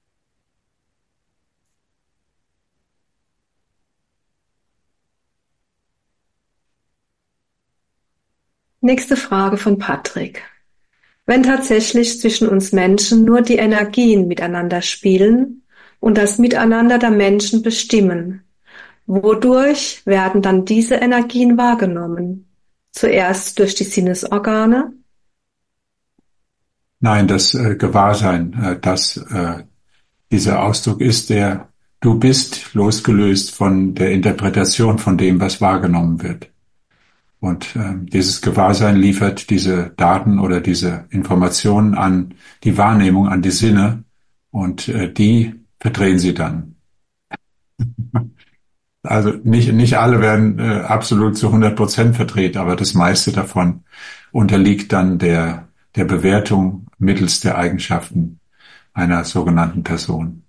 Nächste Frage von Patrick. Wenn tatsächlich zwischen uns Menschen nur die Energien miteinander spielen und das Miteinander der Menschen bestimmen, wodurch werden dann diese Energien wahrgenommen? Zuerst durch die Sinnesorgane? Nein, das äh, Gewahrsein, äh, dass äh, dieser Ausdruck ist, der du bist, losgelöst von der Interpretation von dem, was wahrgenommen wird. Und äh, dieses Gewahrsein liefert diese Daten oder diese Informationen an die Wahrnehmung, an die Sinne, und äh, die verdrehen sie dann. Also nicht, nicht alle werden äh, absolut zu hundert Prozent verdreht, aber das meiste davon unterliegt dann der, der Bewertung mittels der Eigenschaften einer sogenannten Person.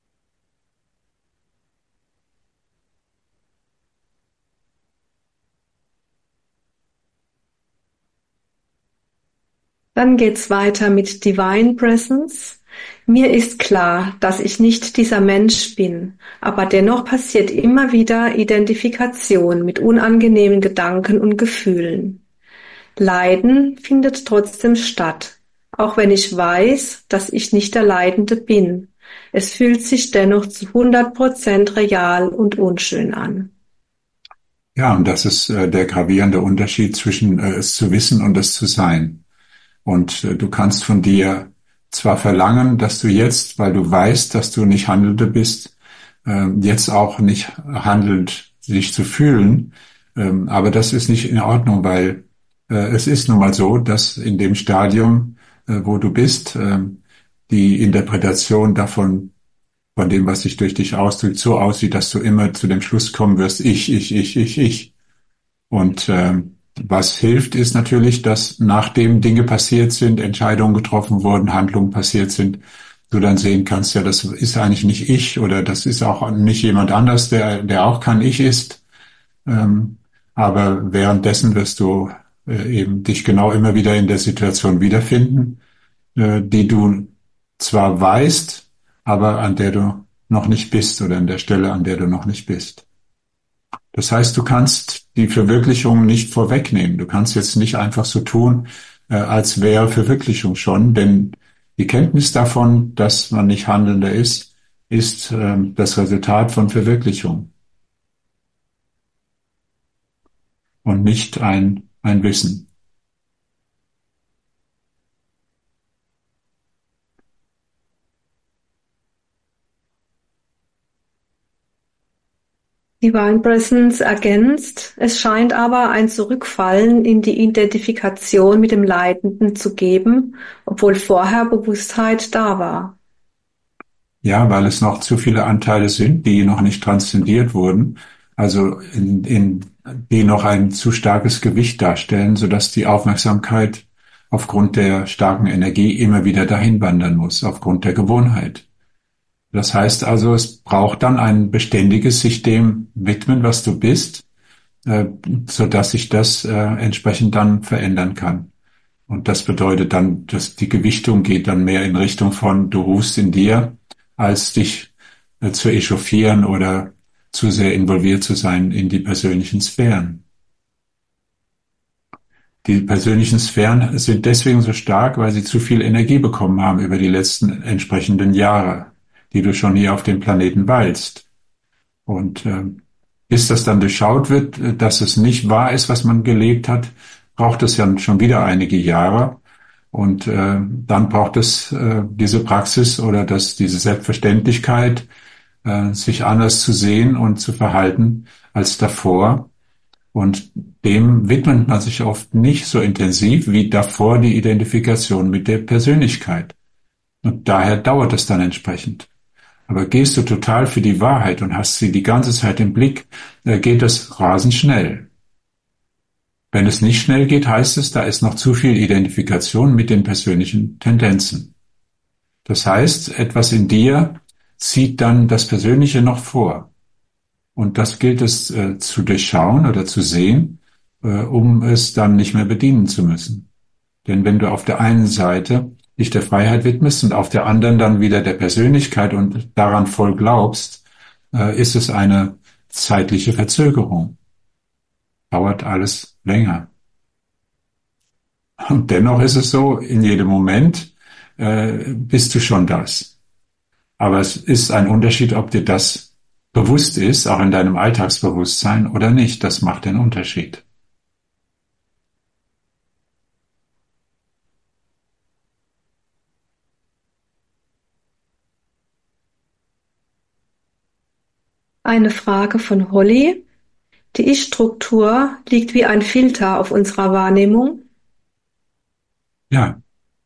Dann geht's weiter mit Divine Presence. Mir ist klar, dass ich nicht dieser Mensch bin, aber dennoch passiert immer wieder Identifikation mit unangenehmen Gedanken und Gefühlen. Leiden findet trotzdem statt, auch wenn ich weiß, dass ich nicht der Leidende bin. Es fühlt sich dennoch zu hundert Prozent real und unschön an. Ja, und das ist äh, der gravierende Unterschied zwischen äh, es zu wissen und es zu sein. Und äh, du kannst von dir zwar verlangen, dass du jetzt, weil du weißt, dass du nicht Handelnde bist, äh, jetzt auch nicht handelnd sich zu fühlen, ähm, aber das ist nicht in Ordnung, weil äh, es ist nun mal so, dass in dem Stadium, äh, wo du bist, äh, die Interpretation davon, von dem, was sich durch dich ausdrückt, so aussieht, dass du immer zu dem Schluss kommen wirst, ich, ich, ich, ich, ich. Und ähm, was hilft, ist natürlich, dass nachdem Dinge passiert sind, Entscheidungen getroffen wurden, Handlungen passiert sind, du dann sehen kannst, ja, das ist eigentlich nicht ich, oder das ist auch nicht jemand anders, der, der auch kein Ich ist. Ähm, aber währenddessen wirst du äh, eben dich genau immer wieder in der Situation wiederfinden, äh, die du zwar weißt, aber an der du noch nicht bist, oder an der Stelle, an der du noch nicht bist. Das heißt, du kannst die Verwirklichung nicht vorwegnehmen. Du kannst jetzt nicht einfach so tun, äh, als wäre Verwirklichung schon, denn die Kenntnis davon, dass man nicht Handelnder ist, ist äh, das Resultat von Verwirklichung und nicht ein, ein Wissen. Divine Presence ergänzt, es scheint aber ein Zurückfallen in die Identifikation mit dem Leidenden zu geben, obwohl vorher Bewusstheit da war. Ja, weil es noch zu viele Anteile sind, die noch nicht transzendiert wurden. also in, in, die noch ein zu starkes Gewicht darstellen, sodass die Aufmerksamkeit aufgrund der starken Energie immer wieder dahin wandern muss, aufgrund der Gewohnheit. Das heißt also, es braucht dann ein beständiges sich dem widmen, was du bist, äh, sodass sich das äh, entsprechend dann verändern kann. Und das bedeutet dann, dass die Gewichtung geht dann mehr in Richtung von, du ruhst in dir, als dich äh, zu echauffieren oder zu sehr involviert zu sein in die persönlichen Sphären. Die persönlichen Sphären sind deswegen so stark, weil sie zu viel Energie bekommen haben über die letzten entsprechenden Jahre, die du schon hier auf dem Planeten weilst. Und äh, bis das dann durchschaut wird, dass es nicht wahr ist, was man gelebt hat, braucht es ja schon wieder einige Jahre. Und äh, dann braucht es äh, diese Praxis oder das, diese Selbstverständlichkeit, äh, sich anders zu sehen und zu verhalten als davor. Und dem widmet man sich oft nicht so intensiv wie davor die Identifikation mit der Persönlichkeit. Und daher dauert es dann entsprechend. Aber gehst du total für die Wahrheit und hast sie die ganze Zeit im Blick, äh, geht es rasend schnell. Wenn es nicht schnell geht, heißt es, da ist noch zu viel Identifikation mit den persönlichen Tendenzen. Das heißt, etwas in dir zieht dann das Persönliche noch vor. Und das gilt es äh, zu durchschauen oder zu sehen, äh, um es dann nicht mehr bedienen zu müssen. Denn wenn du auf der einen Seite dich der Freiheit widmest und auf der anderen dann wieder der Persönlichkeit und daran voll glaubst, äh, ist es eine zeitliche Verzögerung. Dauert alles länger. Und dennoch ist es so, in jedem Moment äh, bist du schon das. Aber es ist ein Unterschied, ob dir das bewusst ist, auch in deinem Alltagsbewusstsein oder nicht. Das macht den Unterschied. Eine Frage von Holly. Die Ich-Struktur liegt wie ein Filter auf unserer Wahrnehmung. Ja.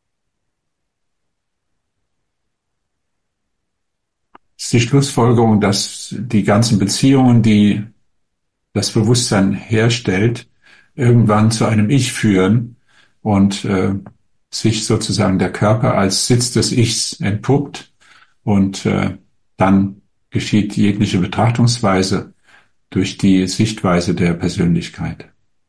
Es ist die Schlussfolgerung, dass die ganzen Beziehungen, die das Bewusstsein herstellt, irgendwann zu einem Ich führen und äh, sich sozusagen der Körper als Sitz des Ichs entpuppt und äh, dann geschieht jegliche Betrachtungsweise durch die Sichtweise der Persönlichkeit.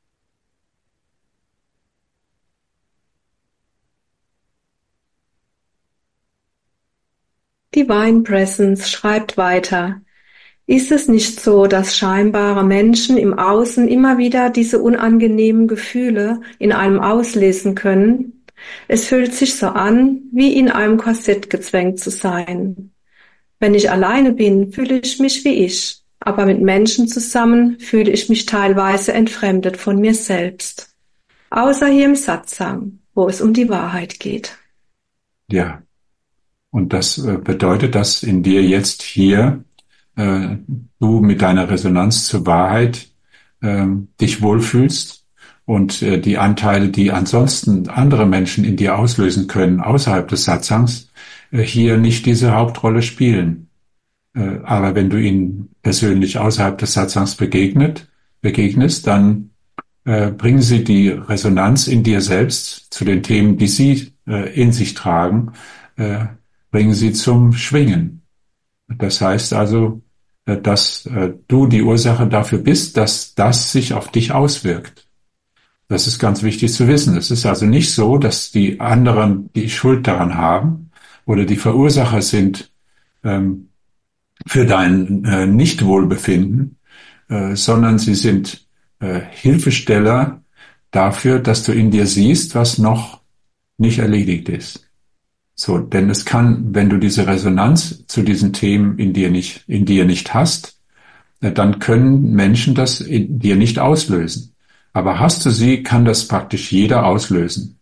Divine Presence schreibt weiter. Ist es nicht so, dass scheinbare Menschen im Außen immer wieder diese unangenehmen Gefühle in einem auslesen können? Es fühlt sich so an, wie in einem Korsett gezwängt zu sein. Wenn ich alleine bin, fühle ich mich wie ich, aber mit Menschen zusammen fühle ich mich teilweise entfremdet von mir selbst. Außer hier im Satsang, wo es um die Wahrheit geht. Ja, und das äh, bedeutet, dass in dir jetzt hier äh, du mit deiner Resonanz zur Wahrheit äh, dich wohlfühlst und äh, die Anteile, die ansonsten andere Menschen in dir auslösen können, außerhalb des Satsangs, äh, hier nicht diese Hauptrolle spielen. Äh, aber wenn du ihnen persönlich außerhalb des Satsangs begegnet, begegnest, dann äh, bringen sie die Resonanz in dir selbst zu den Themen, die sie äh, in sich tragen, äh, bringen sie zum Schwingen. Das heißt also, äh, dass äh, du die Ursache dafür bist, dass das sich auf dich auswirkt. Das ist ganz wichtig zu wissen. Es ist also nicht so, dass die anderen die Schuld daran haben oder die Verursacher sind ähm, für dein äh, Nichtwohlbefinden, äh, sondern sie sind äh, Hilfesteller dafür, dass du in dir siehst, was noch nicht erledigt ist. So, denn es kann, wenn du diese Resonanz zu diesen Themen in dir nicht, in dir nicht hast, äh, dann können Menschen das in dir nicht auslösen. Aber hast du sie, kann das praktisch jeder auslösen.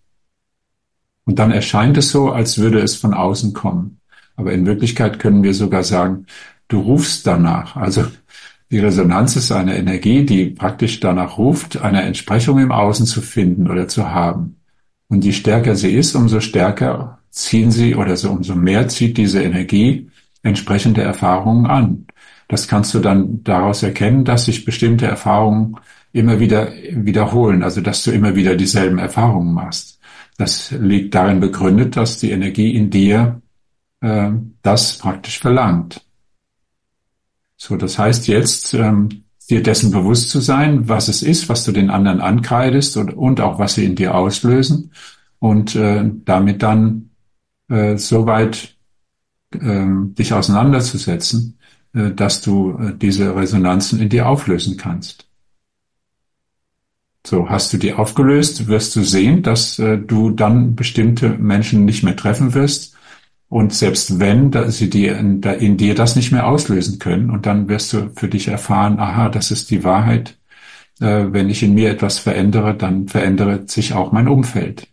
Und dann erscheint es so, als würde es von außen kommen. Aber in Wirklichkeit können wir sogar sagen, du rufst danach. Also die Resonanz ist eine Energie, die praktisch danach ruft, eine Entsprechung im Außen zu finden oder zu haben. Und je stärker sie ist, umso stärker ziehen sie oder so umso mehr zieht diese Energie entsprechende Erfahrungen an. Das kannst du dann daraus erkennen, dass sich bestimmte Erfahrungen immer wieder wiederholen, also dass du immer wieder dieselben Erfahrungen machst. Das liegt darin begründet, dass die Energie in dir äh, das praktisch verlangt. So, das heißt jetzt, ähm, dir dessen bewusst zu sein, was es ist, was du den anderen ankreidest und, und auch was sie in dir auslösen und äh, damit dann äh, so weit äh, dich auseinanderzusetzen, äh, dass du äh, diese Resonanzen in dir auflösen kannst. So, hast du die aufgelöst, wirst du sehen, dass äh, du dann bestimmte Menschen nicht mehr treffen wirst. Und selbst wenn, da sie dir in, da in dir das nicht mehr auslösen können, und dann wirst du für dich erfahren, aha, das ist die Wahrheit. Äh, wenn ich in mir etwas verändere, dann verändert sich auch mein Umfeld.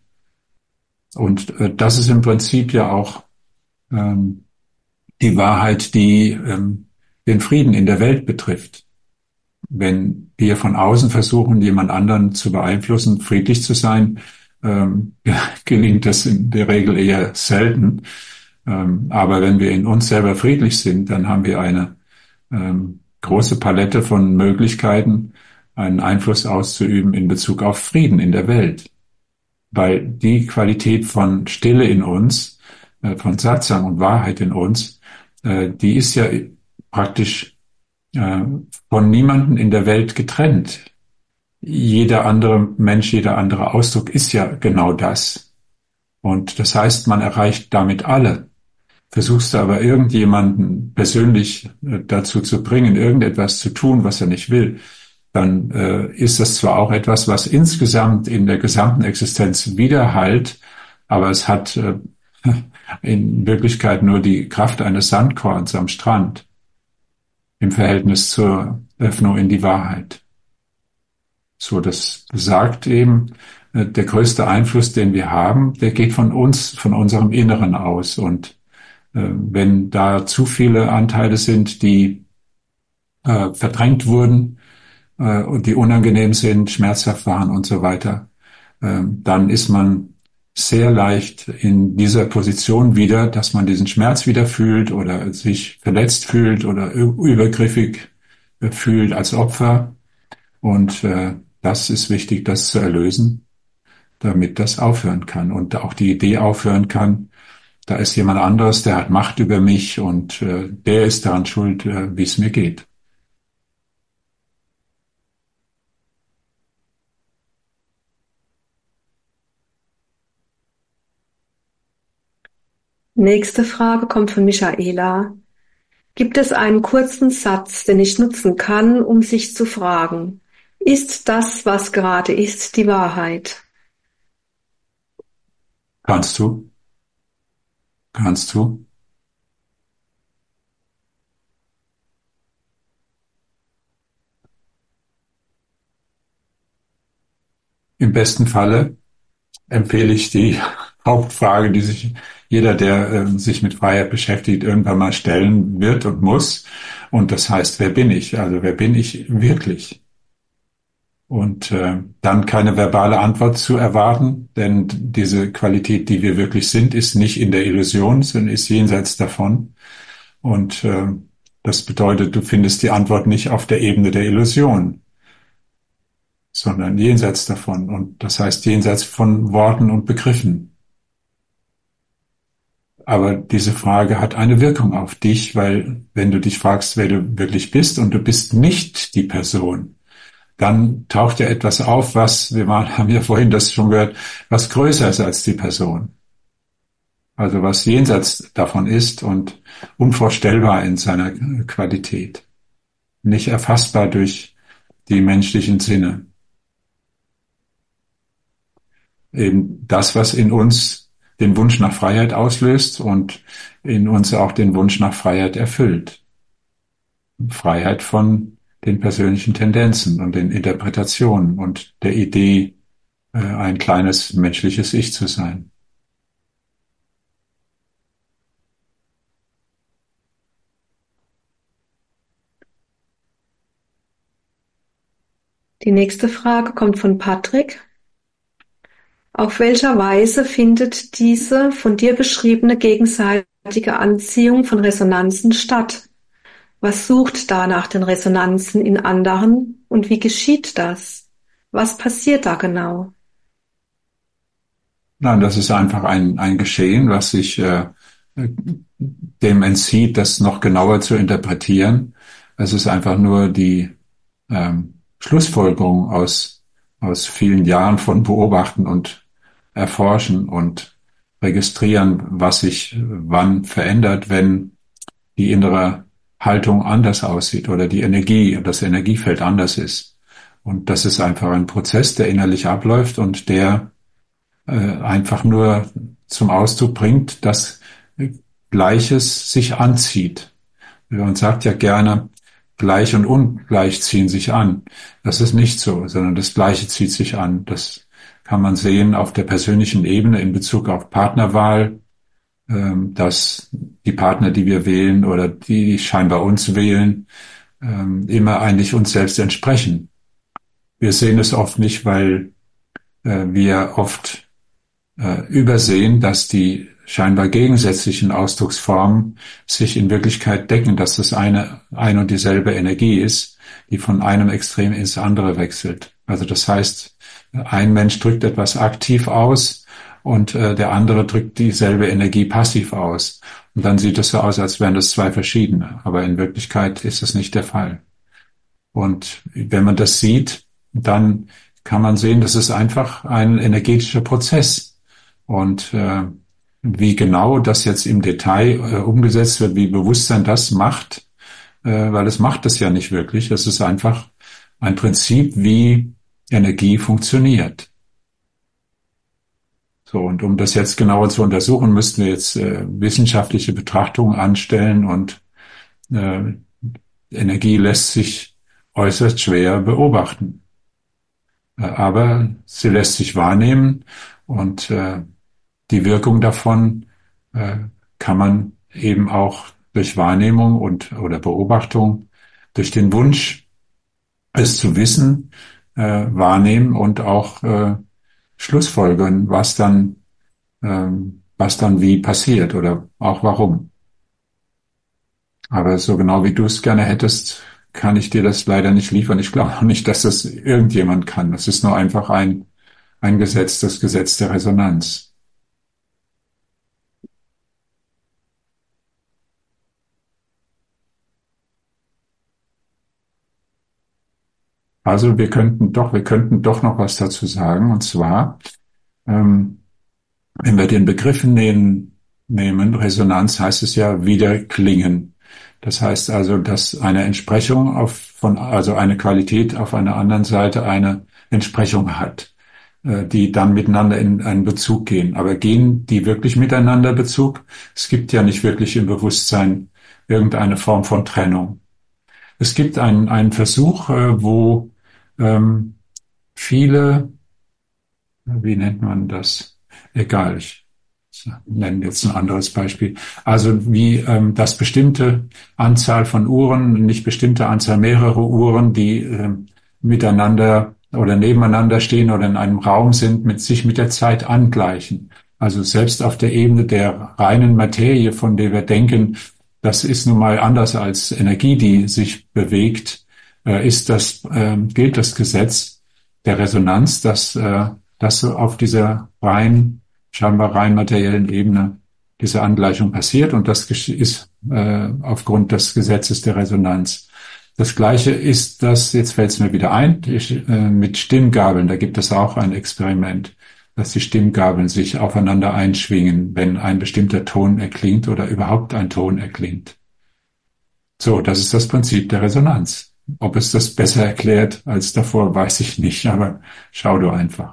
Und äh, das ist im Prinzip ja auch ähm, die Wahrheit, die ähm, den Frieden in der Welt betrifft. Wenn wir von außen versuchen, jemand anderen zu beeinflussen, friedlich zu sein, ähm, gelingt das in der Regel eher selten. Ähm, aber wenn wir in uns selber friedlich sind, dann haben wir eine ähm, große Palette von Möglichkeiten, einen Einfluss auszuüben in Bezug auf Frieden in der Welt. Weil die Qualität von Stille in uns, äh, von Satsang und Wahrheit in uns, äh, die ist ja praktisch äh, von niemanden in der Welt getrennt. Jeder andere Mensch, jeder andere Ausdruck ist ja genau das. Und das heißt, man erreicht damit alle. Versuchst du aber irgendjemanden persönlich äh, dazu zu bringen, irgendetwas zu tun, was er nicht will, dann äh, ist das zwar auch etwas, was insgesamt in der gesamten Existenz widerhallt, aber es hat äh, in Wirklichkeit nur die Kraft eines Sandkorns am Strand im Verhältnis zur Öffnung in die Wahrheit. So, das sagt eben, äh, der größte Einfluss, den wir haben, der geht von uns, von unserem Inneren aus. Und äh, wenn da zu viele Anteile sind, die äh, verdrängt wurden äh, und die unangenehm sind, schmerzhaft waren und so weiter, äh, dann ist man sehr leicht in dieser Position wieder, dass man diesen Schmerz wieder fühlt oder sich verletzt fühlt oder übergriffig äh, fühlt als Opfer. Und äh, das ist wichtig, das zu erlösen, damit das aufhören kann und auch die Idee aufhören kann, da ist jemand anderes, der hat Macht über mich und äh, der ist daran schuld, äh, wie es mir geht. Nächste Frage kommt von Michaela. Gibt es einen kurzen Satz, den ich nutzen kann, um sich zu fragen, ist das, was gerade ist, die Wahrheit? Kannst du? Kannst du? Im besten Falle empfehle ich die Hauptfrage, die sich jeder, der äh, sich mit Freiheit beschäftigt, irgendwann mal stellen wird und muss. Und das heißt, wer bin ich? Also wer bin ich wirklich? Und äh, dann keine verbale Antwort zu erwarten, denn diese Qualität, die wir wirklich sind, ist nicht in der Illusion, sondern ist jenseits davon. Und äh, das bedeutet, du findest die Antwort nicht auf der Ebene der Illusion, sondern jenseits davon. Und das heißt jenseits von Worten und Begriffen. Aber diese Frage hat eine Wirkung auf dich, weil wenn du dich fragst, wer du wirklich bist und du bist nicht die Person, dann taucht ja etwas auf, was, wir haben ja vorhin das schon gehört, was größer ist als die Person. Also was jenseits davon ist und unvorstellbar in seiner Qualität. Nicht erfassbar durch die menschlichen Sinne. Eben das, was in uns den Wunsch nach Freiheit auslöst und in uns auch den Wunsch nach Freiheit erfüllt. Freiheit von den persönlichen Tendenzen und den Interpretationen und der Idee, ein kleines menschliches Ich zu sein. Die nächste Frage kommt von Patrick. Auf welcher Weise findet diese von dir beschriebene gegenseitige Anziehung von Resonanzen statt? Was sucht da nach den Resonanzen in anderen und wie geschieht das? Was passiert da genau? Nein, das ist einfach ein, ein Geschehen, was sich äh, dem entzieht, das noch genauer zu interpretieren. Es ist einfach nur die ähm, Schlussfolgerung aus, aus vielen Jahren von Beobachten und Erforschen und Registrieren, was sich wann verändert, wenn die innere Haltung anders aussieht oder die Energie, das Energiefeld anders ist. Und das ist einfach ein Prozess, der innerlich abläuft und der äh, einfach nur zum Ausdruck bringt, dass Gleiches sich anzieht. Man sagt ja gerne, gleich und ungleich ziehen sich an. Das ist nicht so, sondern das Gleiche zieht sich an. Das kann man sehen auf der persönlichen Ebene in Bezug auf Partnerwahl, ähm, dass die Partner, die wir wählen oder die scheinbar uns wählen, ähm, immer eigentlich uns selbst entsprechen. Wir sehen es oft nicht, weil äh, wir oft äh, übersehen, dass die scheinbar gegensätzlichen Ausdrucksformen sich in Wirklichkeit decken, dass das eine ein und dieselbe Energie ist, die von einem Extrem ins andere wechselt. Also das heißt, ein Mensch drückt etwas aktiv aus und äh, der andere drückt dieselbe Energie passiv aus. Und dann sieht es so aus, als wären das zwei verschiedene. Aber in Wirklichkeit ist das nicht der Fall. Und wenn man das sieht, dann kann man sehen, das ist einfach ein energetischer Prozess. Und äh, wie genau das jetzt im Detail äh, umgesetzt wird, wie Bewusstsein das macht, äh, weil es macht es ja nicht wirklich. Es ist einfach ein Prinzip, wie Energie funktioniert. So, und um das jetzt genauer zu untersuchen, müssten wir jetzt äh, wissenschaftliche Betrachtungen anstellen und äh, Energie lässt sich äußerst schwer beobachten. Äh, aber sie lässt sich wahrnehmen und äh, die Wirkung davon äh, kann man eben auch durch Wahrnehmung und oder Beobachtung, durch den Wunsch, es zu wissen, äh, wahrnehmen und auch äh, Schlussfolgern, was dann, ähm, was dann wie passiert oder auch warum. Aber so genau wie du es gerne hättest, kann ich dir das leider nicht liefern. Ich glaube auch nicht, dass das irgendjemand kann. Das ist nur einfach ein, ein Gesetz, das Gesetz der Resonanz. Also wir könnten doch, wir könnten doch noch was dazu sagen. Und zwar, ähm, wenn wir den Begriff nehmen, nehmen, Resonanz, heißt es ja wieder klingen. Das heißt also, dass eine Entsprechung auf von, also eine Qualität auf einer anderen Seite eine Entsprechung hat, äh, die dann miteinander in einen Bezug gehen. Aber gehen die wirklich miteinander Bezug? Es gibt ja nicht wirklich im Bewusstsein irgendeine Form von Trennung. Es gibt einen, einen Versuch, äh, wo ähm, viele, wie nennt man das? Egal, ich nenne jetzt ein anderes Beispiel. Also wie ähm, das bestimmte Anzahl von Uhren, nicht bestimmte Anzahl mehrere Uhren, die ähm, miteinander oder nebeneinander stehen oder in einem Raum sind, mit sich mit der Zeit angleichen. Also selbst auf der Ebene der reinen Materie, von der wir denken, das ist nun mal anders als Energie, die sich bewegt, äh, ist das, äh, gilt das Gesetz der Resonanz, dass, äh, dass so auf dieser rein, scheinbar rein materiellen Ebene diese Angleichung passiert und das ist äh, aufgrund des Gesetzes der Resonanz. Das Gleiche ist das, jetzt fällt es mir wieder ein, ich, äh, mit Stimmgabeln, da gibt es auch ein Experiment, dass die Stimmgabeln sich aufeinander einschwingen, wenn ein bestimmter Ton erklingt oder überhaupt ein Ton erklingt. So, das ist das Prinzip der Resonanz. Ob es das besser erklärt als davor, weiß ich nicht, aber schau du einfach.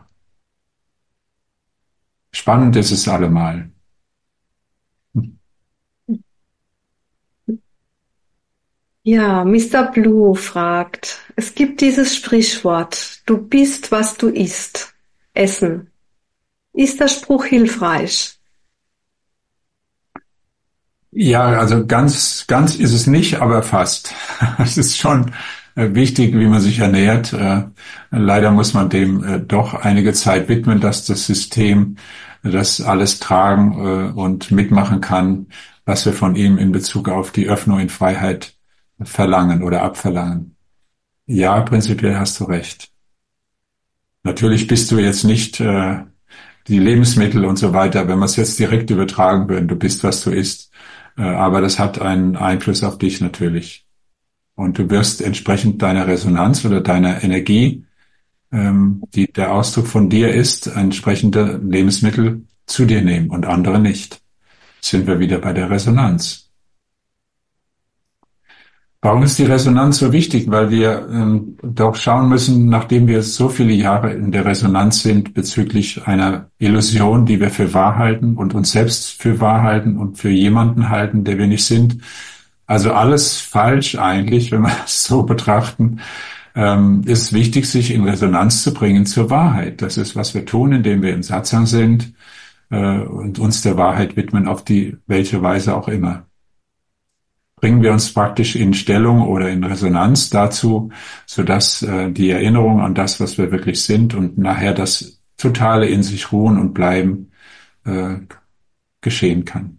Spannend ist es allemal. Ja, Mister Blue fragt, es gibt dieses Sprichwort, du bist, was du isst. Essen. Ist der Spruch hilfreich? Ja, also ganz, ganz ist es nicht, aber fast. Es ist schon äh, wichtig, wie man sich ernährt. Äh, leider muss man dem äh, doch einige Zeit widmen, dass das System das alles tragen äh, und mitmachen kann, was wir von ihm in Bezug auf die Öffnung in Freiheit verlangen oder abverlangen. Ja, prinzipiell hast du recht. Natürlich bist du jetzt nicht äh, die Lebensmittel und so weiter, wenn wir es jetzt direkt übertragen würden, du bist, was du isst. Äh, aber das hat einen Einfluss auf dich natürlich. Und du wirst entsprechend deiner Resonanz oder deiner Energie, ähm, die der Ausdruck von dir ist, entsprechende Lebensmittel zu dir nehmen und andere nicht. Sind wir wieder bei der Resonanz. Warum ist die Resonanz so wichtig? Weil wir ähm, doch schauen müssen, nachdem wir so viele Jahre in der Resonanz sind bezüglich einer Illusion, die wir für wahr halten und uns selbst für wahr halten und für jemanden halten, der wir nicht sind. Also alles falsch eigentlich, wenn wir es so betrachten, ähm, ist wichtig, sich in Resonanz zu bringen zur Wahrheit. Das ist, was wir tun, indem wir im Satsang sind äh, und uns der Wahrheit widmen, auf die welche Weise auch immer. Bringen wir uns praktisch in Stellung oder in Resonanz dazu, sodass äh, die Erinnerung an das, was wir wirklich sind und nachher das totale in sich ruhen und bleiben äh, geschehen kann.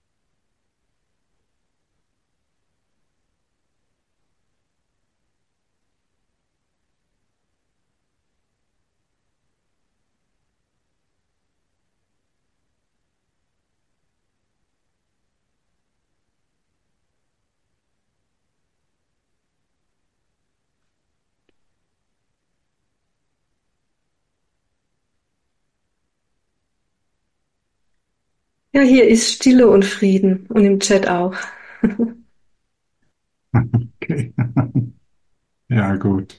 Ja, hier ist Stille und Frieden und im Chat auch. Okay. Ja, gut.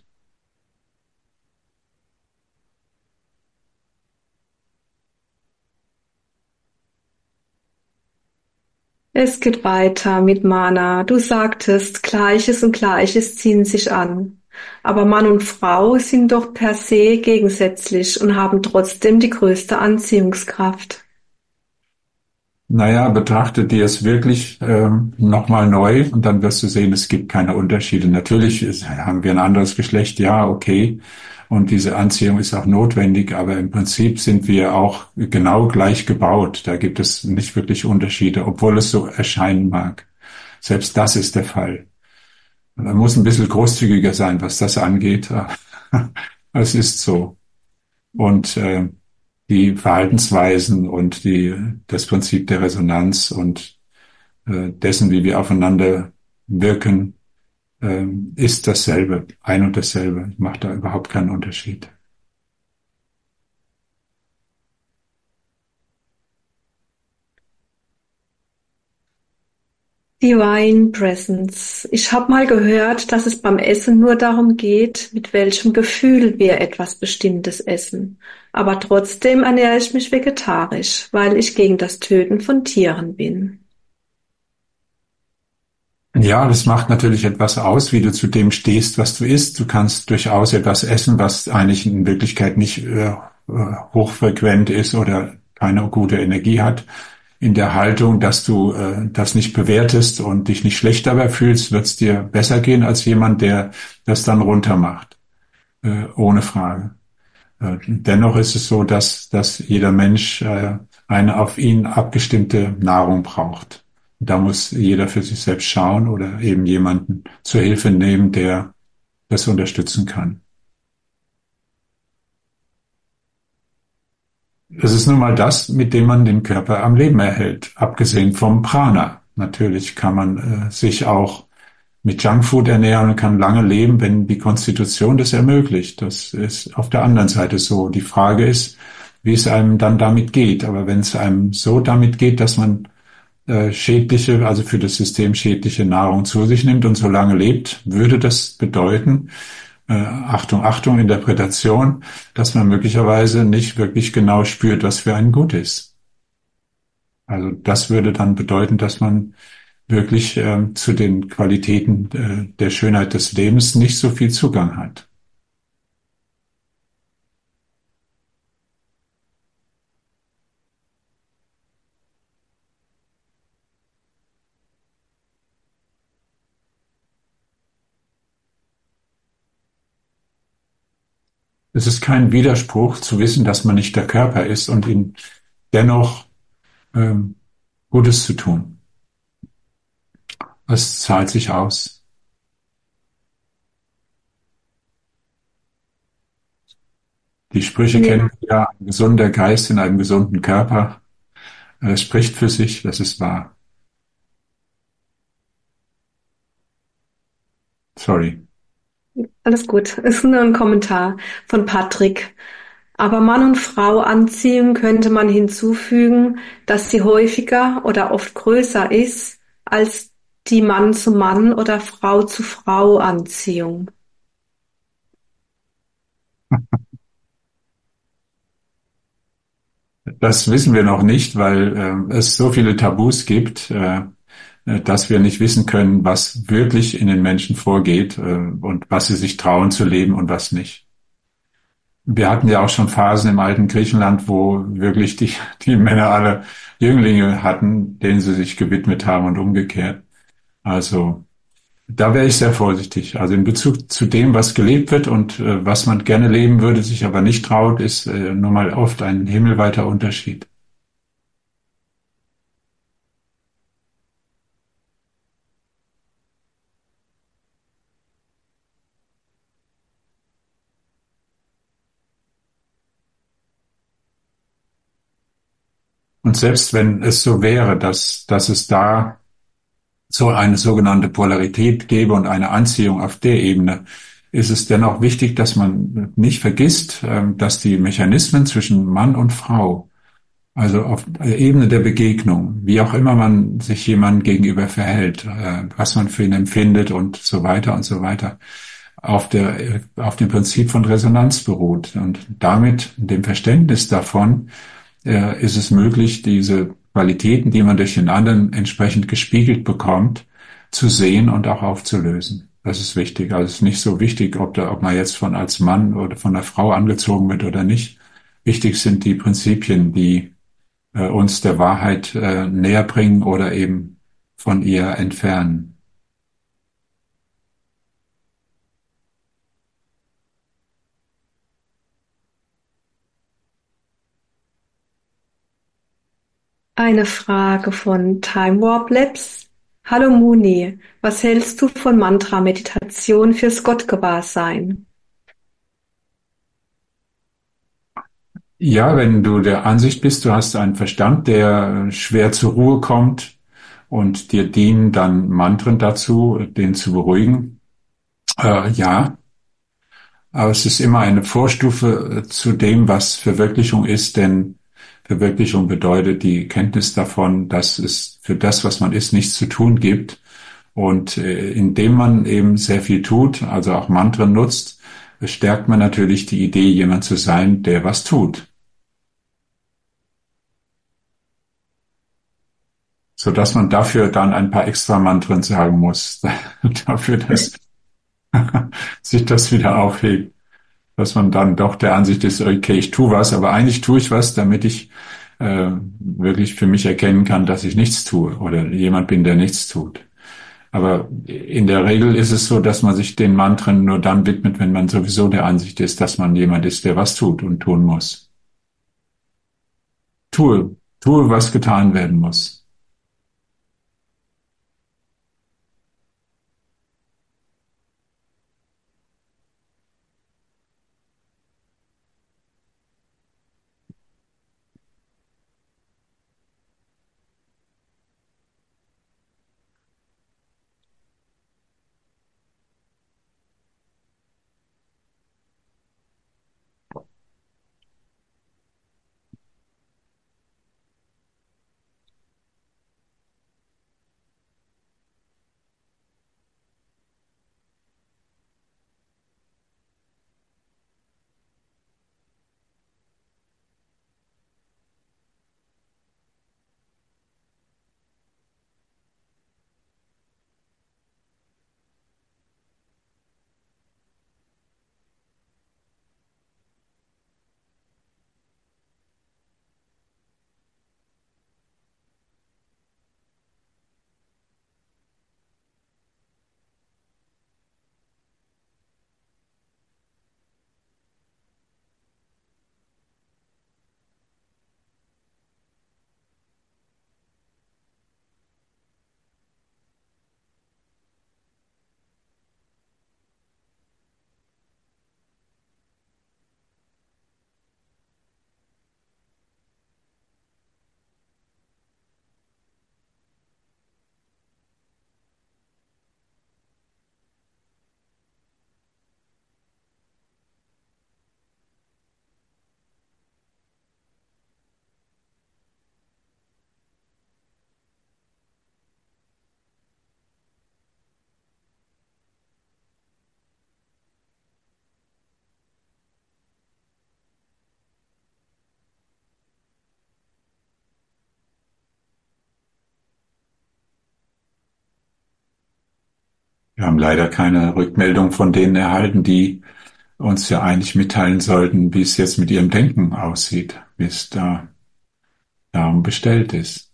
Es geht weiter mit Mana. Du sagtest, Gleiches und Gleiches ziehen sich an. Aber Mann und Frau sind doch per se gegensätzlich und haben trotzdem die größte Anziehungskraft. Naja, betrachte dir es wirklich ähm, nochmal neu und dann wirst du sehen, es gibt keine Unterschiede. Natürlich ist, haben wir ein anderes Geschlecht, ja, okay. Und diese Anziehung ist auch notwendig, aber im Prinzip sind wir auch genau gleich gebaut. Da gibt es nicht wirklich Unterschiede, obwohl es so erscheinen mag. Selbst das ist der Fall. Man muss ein bisschen großzügiger sein, was das angeht. Es ist so. Und äh, die Verhaltensweisen und die, das Prinzip der Resonanz und äh, dessen, wie wir aufeinander wirken, äh, ist dasselbe, ein und dasselbe, macht da überhaupt keinen Unterschied. Divine Presence. Ich habe mal gehört, dass es beim Essen nur darum geht, mit welchem Gefühl wir etwas Bestimmtes essen. Aber trotzdem ernähre ich mich vegetarisch, weil ich gegen das Töten von Tieren bin. Ja, das macht natürlich etwas aus, wie du zu dem stehst, was du isst. Du kannst durchaus etwas essen, was eigentlich in Wirklichkeit nicht äh, hochfrequent ist oder keine gute Energie hat. In der Haltung, dass du äh, das nicht bewertest und dich nicht schlecht dabei fühlst, wird es dir besser gehen als jemand, der das dann runter macht, äh, ohne Frage. Äh, dennoch ist es so, dass, dass jeder Mensch äh, eine auf ihn abgestimmte Nahrung braucht. Da muss jeder für sich selbst schauen oder eben jemanden zur Hilfe nehmen, der das unterstützen kann. Es ist nun mal das, mit dem man den Körper am Leben erhält, abgesehen vom Prana. Natürlich kann man äh, sich auch mit Junkfood ernähren und kann lange leben, wenn die Konstitution das ermöglicht. Das ist auf der anderen Seite so. Die Frage ist, wie es einem dann damit geht. Aber wenn es einem so damit geht, dass man äh, schädliche, also für das System schädliche Nahrung zu sich nimmt und so lange lebt, würde das bedeuten, äh, Achtung, Achtung, Interpretation, dass man möglicherweise nicht wirklich genau spürt, was für einen gut ist. Also das würde dann bedeuten, dass man wirklich äh, zu den Qualitäten äh, der Schönheit des Lebens nicht so viel Zugang hat. Es ist kein Widerspruch zu wissen, dass man nicht der Körper ist und ihn dennoch ähm, Gutes zu tun. Es zahlt sich aus. Die Sprüche Ja, kennen wir ja, ein gesunder Geist in einem gesunden Körper äh, spricht für sich, das ist wahr. Sorry. alles gut. Ist nur ein Kommentar von Patrick. Aber Mann und Frau Anziehung könnte man hinzufügen, dass sie häufiger oder oft größer ist als die Mann zu Mann oder Frau zu Frau Anziehung. Das wissen wir noch nicht, weil äh, es so viele Tabus gibt, äh, äh, dass wir nicht wissen können, was wirklich in den Menschen vorgeht äh, und was sie sich trauen zu leben und was nicht. Wir hatten ja auch schon Phasen im alten Griechenland, wo wirklich die, die Männer alle Jünglinge hatten, denen sie sich gewidmet haben und umgekehrt. Also da wäre ich sehr vorsichtig. Also in Bezug zu dem, was gelebt wird und äh, was man gerne leben würde, sich aber nicht traut, ist äh, nun mal oft ein himmelweiter Unterschied. Und selbst wenn es so wäre, dass, dass es da so eine sogenannte Polarität gäbe und eine Anziehung auf der Ebene, ist es dennoch wichtig, dass man nicht vergisst, ähm, dass die Mechanismen zwischen Mann und Frau, also auf der Ebene der Begegnung, wie auch immer man sich jemandem gegenüber verhält, äh, was man für ihn empfindet und so weiter und so weiter, auf der, auf dem Prinzip von Resonanz beruht. Und damit, dem Verständnis davon, äh, ist es möglich, diese Qualitäten, die man durch den anderen entsprechend gespiegelt bekommt, zu sehen und auch aufzulösen. Das ist wichtig. Also es ist nicht so wichtig, ob, da, ob man jetzt von als Mann oder von einer Frau angezogen wird oder nicht. Wichtig sind die Prinzipien, die äh, uns der Wahrheit äh, näher bringen oder eben von ihr entfernen. Eine Frage von Time Warp Labs. Hallo Muni, was hältst du von Mantra-Meditation fürs Gottgewahrsein? Ja, wenn du der Ansicht bist, du hast einen Verstand, der äh, schwer zur Ruhe kommt und dir dienen dann Mantren dazu, den zu beruhigen. Äh, ja, aber es ist immer eine Vorstufe äh, zu dem, was Verwirklichung ist, denn Verwirklichung bedeutet die Kenntnis davon, dass es für das, was man ist, nichts zu tun gibt. Und äh, indem man eben sehr viel tut, also auch Mantren nutzt, stärkt man natürlich die Idee, jemand zu sein, der was tut. So dass man dafür dann ein paar extra Mantren sagen muss, dafür, dass sich das wieder aufhebt, dass man dann doch der Ansicht ist, okay, ich tue was, aber eigentlich tue ich was, damit ich äh, wirklich für mich erkennen kann, dass ich nichts tue oder jemand bin, der nichts tut. Aber in der Regel ist es so, dass man sich den Mantren nur dann widmet, wenn man sowieso der Ansicht ist, dass man jemand ist, der was tut und tun muss. Tue, tue, was getan werden muss. Wir haben leider keine Rückmeldung von denen erhalten, die uns ja eigentlich mitteilen sollten, wie es jetzt mit ihrem Denken aussieht, wie es da darum bestellt ist.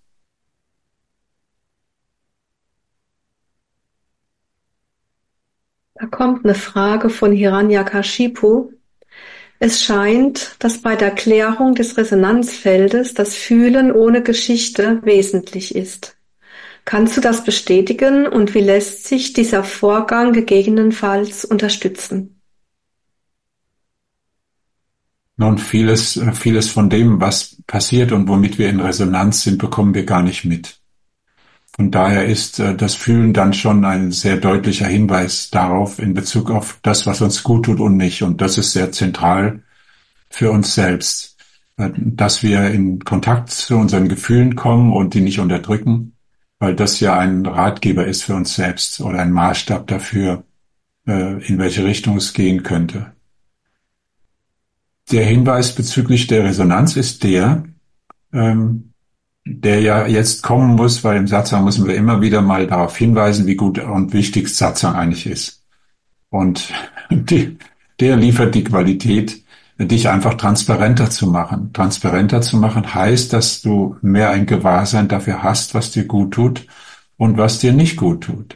Da kommt eine Frage von Hiranyakashipu. Es scheint, dass bei der Klärung des Resonanzfeldes das Fühlen ohne Geschichte wesentlich ist. Kannst du das bestätigen und wie lässt sich dieser Vorgang gegebenenfalls unterstützen? Nun, vieles, vieles von dem, was passiert und womit wir in Resonanz sind, bekommen wir gar nicht mit. Von daher ist äh, das Fühlen dann schon ein sehr deutlicher Hinweis darauf in Bezug auf das, was uns gut tut und nicht. Und das ist sehr zentral für uns selbst, äh, dass wir in Kontakt zu unseren Gefühlen kommen und die nicht unterdrücken, weil das ja ein Ratgeber ist für uns selbst oder ein Maßstab dafür, äh, in welche Richtung es gehen könnte. Der Hinweis bezüglich der Resonanz ist der, ähm, der ja jetzt kommen muss, weil im Satsang müssen wir immer wieder mal darauf hinweisen, wie gut und wichtig Satsang eigentlich ist. Und die, der liefert die Qualität, dich einfach transparenter zu machen. Transparenter zu machen heißt, dass du mehr ein Gewahrsein dafür hast, was dir gut tut und was dir nicht gut tut.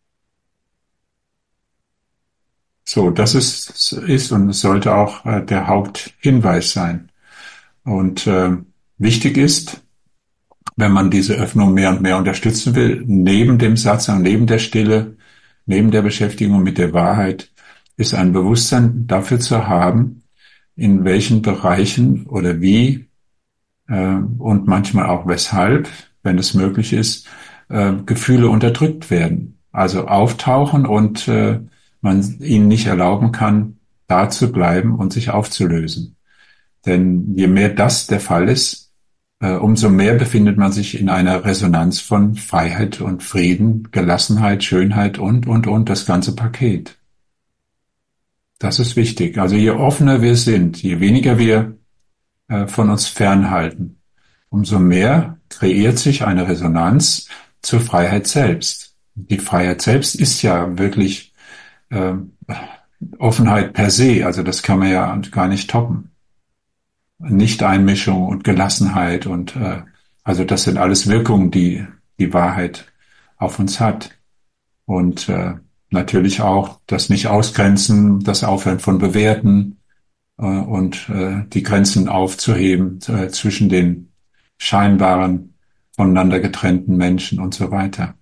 So, das ist, ist und es sollte auch äh, der Haupthinweis sein. Und äh, wichtig ist, wenn man diese Öffnung mehr und mehr unterstützen will, neben dem Satsang, neben der Stille, neben der Beschäftigung mit der Wahrheit, ist ein Bewusstsein dafür zu haben, in welchen Bereichen oder wie äh, und manchmal auch weshalb, wenn es möglich ist, äh, Gefühle unterdrückt werden. Also auftauchen und äh, man ihnen nicht erlauben kann, da zu bleiben und sich aufzulösen. Denn je mehr das der Fall ist, äh, umso mehr befindet man sich in einer Resonanz von Freiheit und Frieden, Gelassenheit, Schönheit und, und, und das ganze Paket. Das ist wichtig. Also je offener wir sind, je weniger wir äh, von uns fernhalten, umso mehr kreiert sich eine Resonanz zur Freiheit selbst. Die Freiheit selbst ist ja wirklich äh, Offenheit per se, also das kann man ja gar nicht toppen. Nichteinmischung und Gelassenheit und äh, also das sind alles Wirkungen, die die Wahrheit auf uns hat. Und äh, natürlich auch das Nicht-Ausgrenzen, das Aufhören von Bewerten äh, und äh, die Grenzen aufzuheben äh, zwischen den scheinbaren, voneinander getrennten Menschen und so weiter.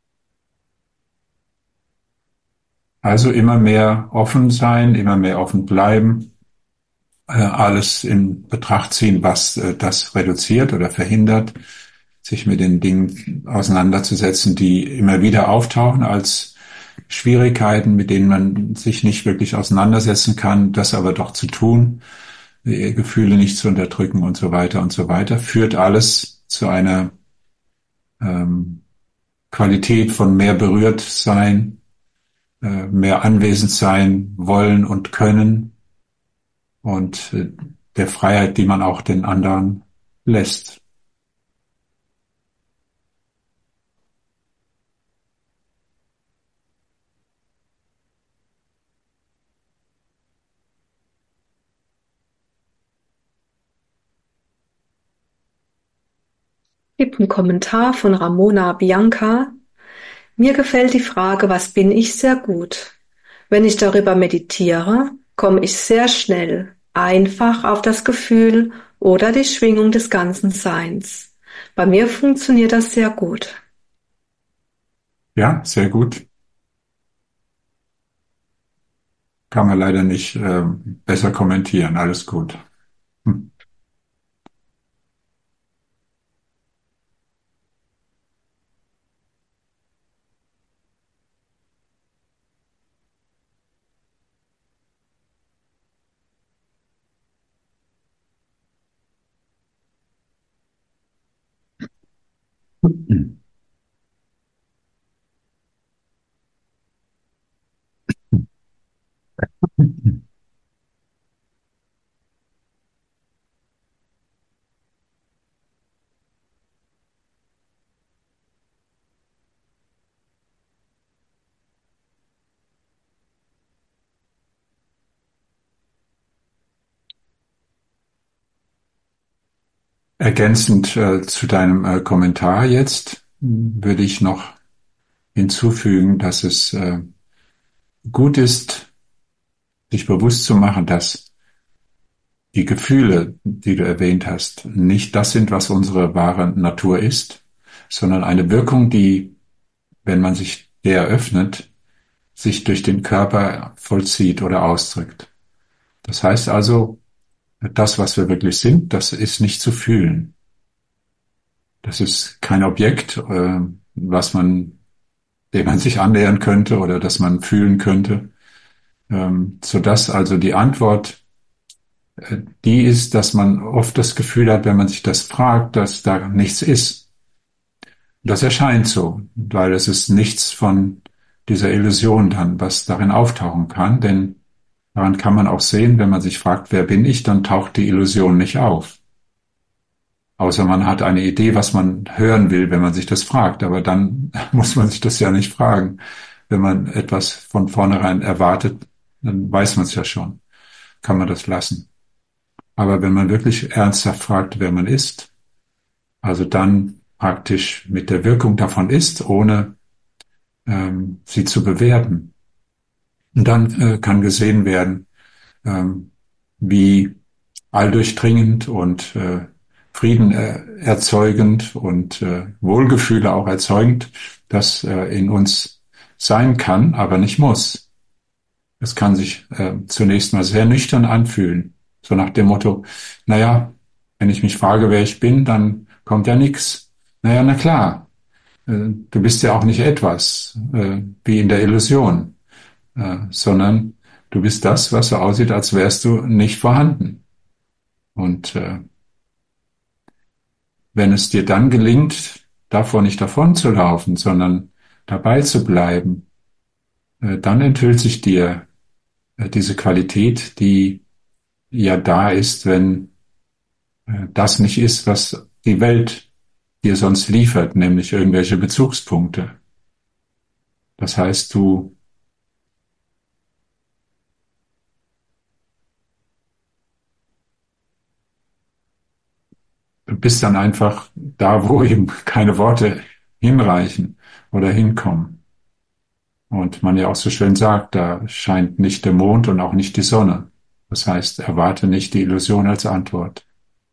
Also immer mehr offen sein, immer mehr offen bleiben, äh, alles in Betracht ziehen, was äh, das reduziert oder verhindert, sich mit den Dingen auseinanderzusetzen, die immer wieder auftauchen als Schwierigkeiten, mit denen man sich nicht wirklich auseinandersetzen kann, das aber doch zu tun, die Gefühle nicht zu unterdrücken und so weiter und so weiter, führt alles zu einer ähm, Qualität von mehr berührt sein, äh, mehr anwesend sein, wollen und können und äh, der Freiheit, die man auch den anderen lässt. Gibt einen Kommentar von Ramona Bianca. Mir gefällt die Frage, was bin ich, sehr gut. Wenn ich darüber meditiere, komme ich sehr schnell, einfach auf das Gefühl oder die Schwingung des ganzen Seins. Bei mir funktioniert das sehr gut. Ja, sehr gut. Kann man leider nicht äh, besser kommentieren. Alles gut. Hm. Ergänzend äh, zu deinem äh, Kommentar jetzt würde ich noch hinzufügen, dass es äh, gut ist, sich bewusst zu machen, dass die Gefühle, die du erwähnt hast, nicht das sind, was unsere wahre Natur ist, sondern eine Wirkung, die, wenn man sich der öffnet, sich durch den Körper vollzieht oder ausdrückt. Das heißt also, das, was wir wirklich sind, das ist nicht zu fühlen. Das ist kein Objekt, äh, was man, dem man sich annähern könnte oder das man fühlen könnte, ähm, sodass also die Antwort äh, die ist, dass man oft das Gefühl hat, wenn man sich das fragt, dass da nichts ist. Das erscheint so, weil es ist nichts von dieser Illusion dann, was darin auftauchen kann, denn daran kann man auch sehen, wenn man sich fragt, wer bin ich, dann taucht die Illusion nicht auf. Außer man hat eine Idee, was man hören will, wenn man sich das fragt. Aber dann muss man sich das ja nicht fragen. Wenn man etwas von vornherein erwartet, dann weiß man es ja schon. Kann man das lassen. Aber wenn man wirklich ernsthaft fragt, wer man ist, also dann praktisch mit der Wirkung davon ist, ohne ähm, sie zu bewerten. Und dann äh, kann gesehen werden, ähm, wie alldurchdringend und äh, Frieden äh, erzeugend und äh, Wohlgefühle auch erzeugend, das äh, in uns sein kann, aber nicht muss. Es kann sich äh, zunächst mal sehr nüchtern anfühlen, so nach dem Motto, naja, wenn ich mich frage, wer ich bin, dann kommt ja nichts. Naja, na klar, äh, du bist ja auch nicht etwas, äh, wie in der Illusion, äh, sondern du bist das, was so aussieht, als wärst du nicht vorhanden. Und äh, wenn es dir dann gelingt, davor nicht davon zu laufen, sondern dabei zu bleiben, äh, dann enthüllt sich dir äh, diese Qualität, die ja da ist, wenn äh, das nicht ist, was die Welt dir sonst liefert, nämlich irgendwelche Bezugspunkte. Das heißt, du bist dann einfach da, wo eben keine Worte hinreichen oder hinkommen. Und man ja auch so schön sagt, da scheint nicht der Mond und auch nicht die Sonne. Das heißt, erwarte nicht die Illusion als Antwort.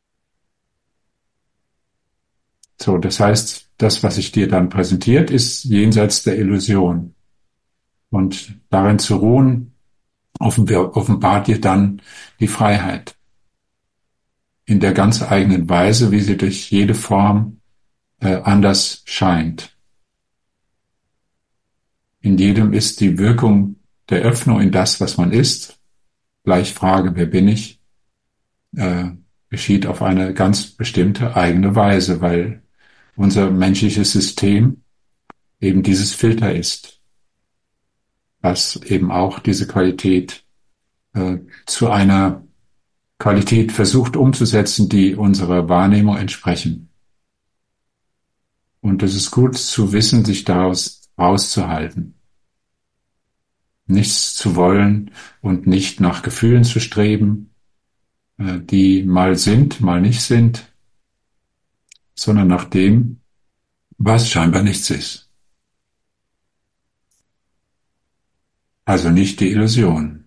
So, das heißt, das, was sich dir dann präsentiert, ist jenseits der Illusion. Und darin zu ruhen, offenbart dir dann die Freiheit. In der ganz eigenen Weise, wie sie durch jede Form äh, anders scheint. In jedem ist die Wirkung der Öffnung in das, was man ist, gleich Frage, wer bin ich, äh, geschieht auf eine ganz bestimmte eigene Weise, weil unser menschliches System eben dieses Filter ist, was eben auch diese Qualität äh, zu einer Qualität versucht umzusetzen, die unserer Wahrnehmung entsprechen. Und es ist gut zu wissen, sich daraus rauszuhalten. Nichts zu wollen und nicht nach Gefühlen zu streben, die mal sind, mal nicht sind, sondern nach dem, was scheinbar nichts ist. Also nicht die Illusion.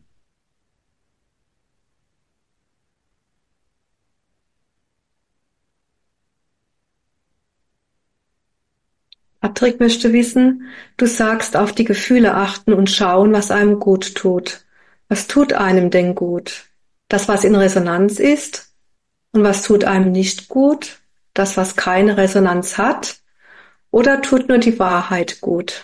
Patrick möchte wissen, du sagst, auf die Gefühle achten und schauen, was einem gut tut. Was tut einem denn gut? Das, was in Resonanz ist? Und was tut einem nicht gut? Das, was keine Resonanz hat? Oder tut nur die Wahrheit gut?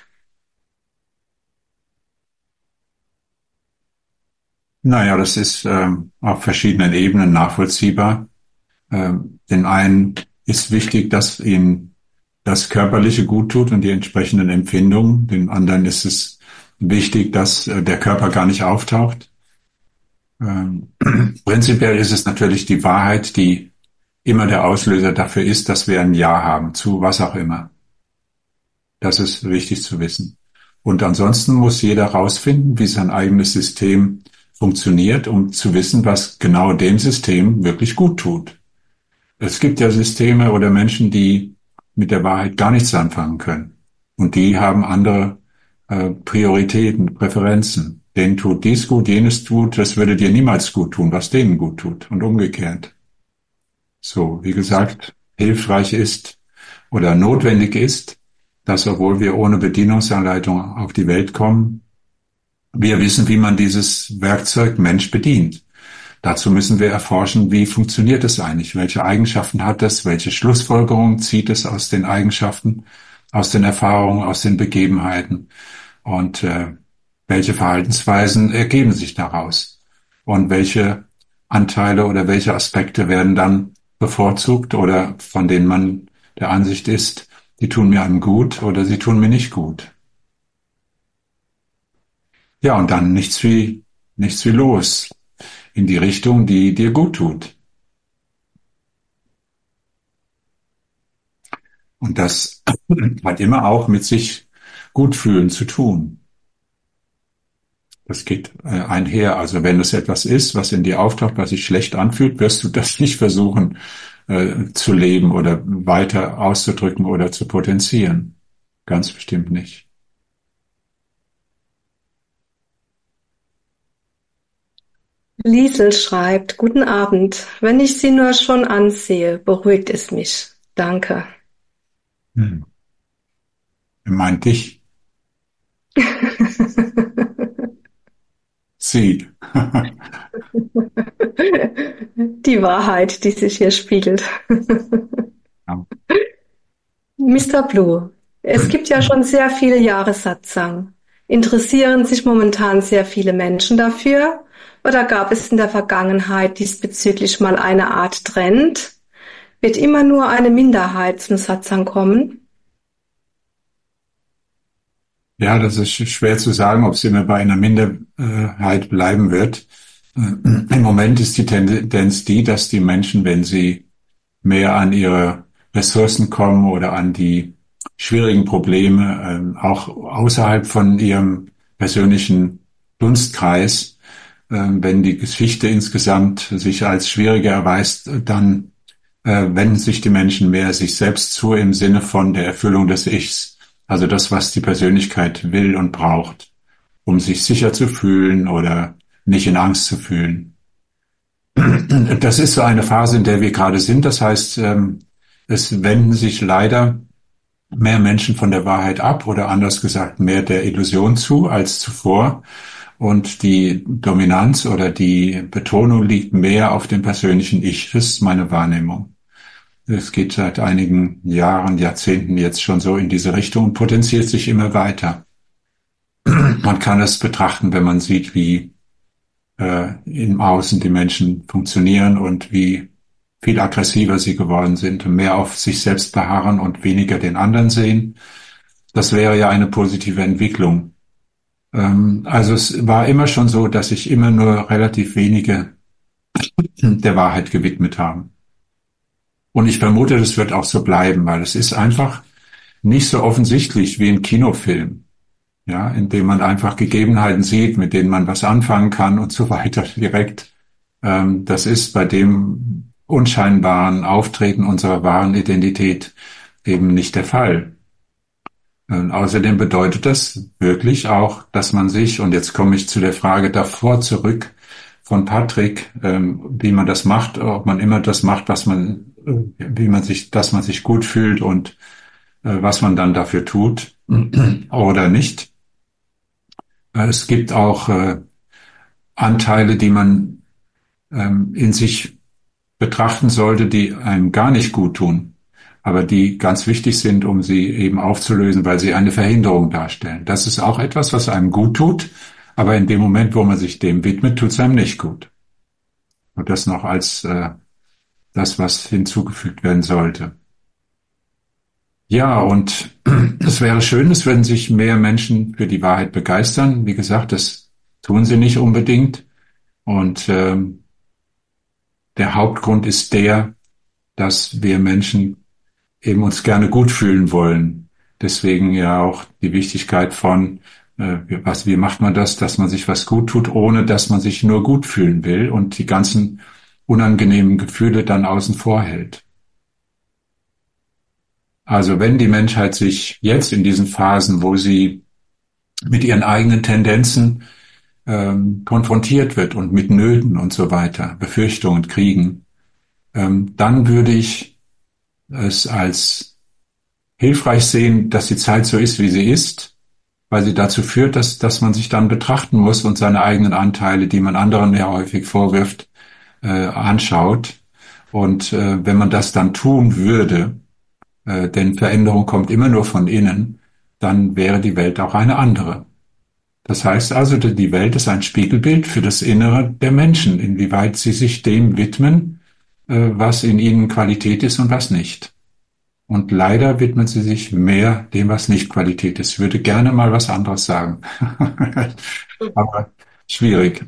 Naja, das ist ähm, auf verschiedenen Ebenen nachvollziehbar. Ähm, den einen ist wichtig, dass ihm das Körperliche gut tut und die entsprechenden Empfindungen. Den anderen ist es wichtig, dass äh, der Körper gar nicht auftaucht. Ähm, prinzipiell ist es natürlich die Wahrheit, die immer der Auslöser dafür ist, dass wir ein Ja haben, zu was auch immer. Das ist wichtig zu wissen. Und ansonsten muss jeder rausfinden, wie sein eigenes System funktioniert, um zu wissen, was genau dem System wirklich gut tut. Es gibt ja Systeme oder Menschen, die mit der Wahrheit gar nichts anfangen können. Und die haben andere äh, Prioritäten, Präferenzen. Denen tut dies gut, jenes tut, das würde dir niemals gut tun, was denen gut tut. Und umgekehrt. So, wie gesagt, hilfreich ist oder notwendig ist, dass obwohl wir ohne Bedienungsanleitung auf die Welt kommen, wir wissen, wie man dieses Werkzeug Mensch bedient. Dazu müssen wir erforschen, wie funktioniert es eigentlich? Welche Eigenschaften hat es? Welche Schlussfolgerungen zieht es aus den Eigenschaften, aus den Erfahrungen, aus den Begebenheiten? Und äh, welche Verhaltensweisen ergeben sich daraus? Und welche Anteile oder welche Aspekte werden dann bevorzugt oder von denen man der Ansicht ist, die tun mir einem gut oder sie tun mir nicht gut? Ja, und dann nichts wie, nichts wie los in die Richtung, die dir gut tut. Und das hat immer auch mit sich gut fühlen zu tun. Das geht äh, einher. Also wenn es etwas ist, was in dir auftaucht, was sich schlecht anfühlt, wirst du das nicht versuchen äh, zu leben oder weiter auszudrücken oder zu potenzieren. Ganz bestimmt nicht. Liesel schreibt, guten Abend. Wenn ich Sie nur schon ansehe, beruhigt es mich. Danke. Hm. Er meint dich. Sie. Die Wahrheit, die sich hier spiegelt. Ja. Mister Blue, es gibt ja schon sehr viele Jahre Satsang. Interessieren sich momentan sehr viele Menschen dafür? Oder gab es in der Vergangenheit diesbezüglich mal eine Art Trend? Wird immer nur eine Minderheit zum Satsang kommen? Ja, das ist schwer zu sagen, ob es immer bei einer Minderheit bleiben wird. Im Moment ist die Tendenz die, dass die Menschen, wenn sie mehr an ihre Ressourcen kommen oder an die schwierigen Probleme, auch außerhalb von ihrem persönlichen Dunstkreis, wenn die Geschichte insgesamt sich als schwieriger erweist, dann wenden sich die Menschen mehr sich selbst zu im Sinne von der Erfüllung des Ichs. Also das, was die Persönlichkeit will und braucht, um sich sicher zu fühlen oder nicht in Angst zu fühlen. Das ist so eine Phase, in der wir gerade sind. Das heißt, es wenden sich leider mehr Menschen von der Wahrheit ab oder anders gesagt mehr der Illusion zu als zuvor. Und die Dominanz oder die Betonung liegt mehr auf dem persönlichen Ich. Das ist meine Wahrnehmung. Es geht seit einigen Jahren, Jahrzehnten jetzt schon so in diese Richtung und potenziert sich immer weiter. Man kann es betrachten, wenn man sieht, wie äh, im Außen die Menschen funktionieren und wie viel aggressiver sie geworden sind und mehr auf sich selbst beharren und weniger den anderen sehen. Das wäre ja eine positive Entwicklung. Ähm, also es war immer schon so, dass sich immer nur relativ wenige der Wahrheit gewidmet haben. Und ich vermute, das wird auch so bleiben, weil es ist einfach nicht so offensichtlich wie ein Kinofilm, ja, in dem man einfach Gegebenheiten sieht, mit denen man was anfangen kann und so weiter direkt. Ähm, das ist bei dem unscheinbaren Auftreten unserer wahren Identität eben nicht der Fall. Und außerdem bedeutet das wirklich auch, dass man sich, und jetzt komme ich zu der Frage davor zurück von Patrick, ähm, wie man das macht, ob man immer das macht, was man, wie man sich, dass man sich gut fühlt und äh, was man dann dafür tut oder nicht. Es gibt auch äh, Anteile, die man ähm, in sich betrachten sollte, die einem gar nicht gut tun, aber die ganz wichtig sind, um sie eben aufzulösen, weil sie eine Verhinderung darstellen. Das ist auch etwas, was einem gut tut, aber in dem Moment, wo man sich dem widmet, tut es einem nicht gut. Und das noch als äh, das, was hinzugefügt werden sollte. Ja, und es wäre schön, es würden sich mehr Menschen für die Wahrheit begeistern. Wie gesagt, das tun sie nicht unbedingt. Und ähm, der Hauptgrund ist der, dass wir Menschen eben uns gerne gut fühlen wollen. Deswegen ja auch die Wichtigkeit von, äh, was, wie macht man das, dass man sich was gut tut, ohne dass man sich nur gut fühlen will und die ganzen unangenehmen Gefühle dann außen vor hält. Also wenn die Menschheit sich jetzt in diesen Phasen, wo sie mit ihren eigenen Tendenzen ähm, konfrontiert wird und mit Nöten und so weiter, Befürchtungen, Kriegen, ähm, dann würde ich es als hilfreich sehen, dass die Zeit so ist, wie sie ist, weil sie dazu führt, dass, dass man sich dann betrachten muss und seine eigenen Anteile, die man anderen ja häufig vorwirft, äh, anschaut. Und äh, wenn man das dann tun würde, äh, denn Veränderung kommt immer nur von innen, dann wäre die Welt auch eine andere. Das heißt also, die Welt ist ein Spiegelbild für das Innere der Menschen, inwieweit sie sich dem widmen, äh, was in ihnen Qualität ist und was nicht. Und leider widmen sie sich mehr dem, was nicht Qualität ist. Ich würde gerne mal was anderes sagen. Aber schwierig.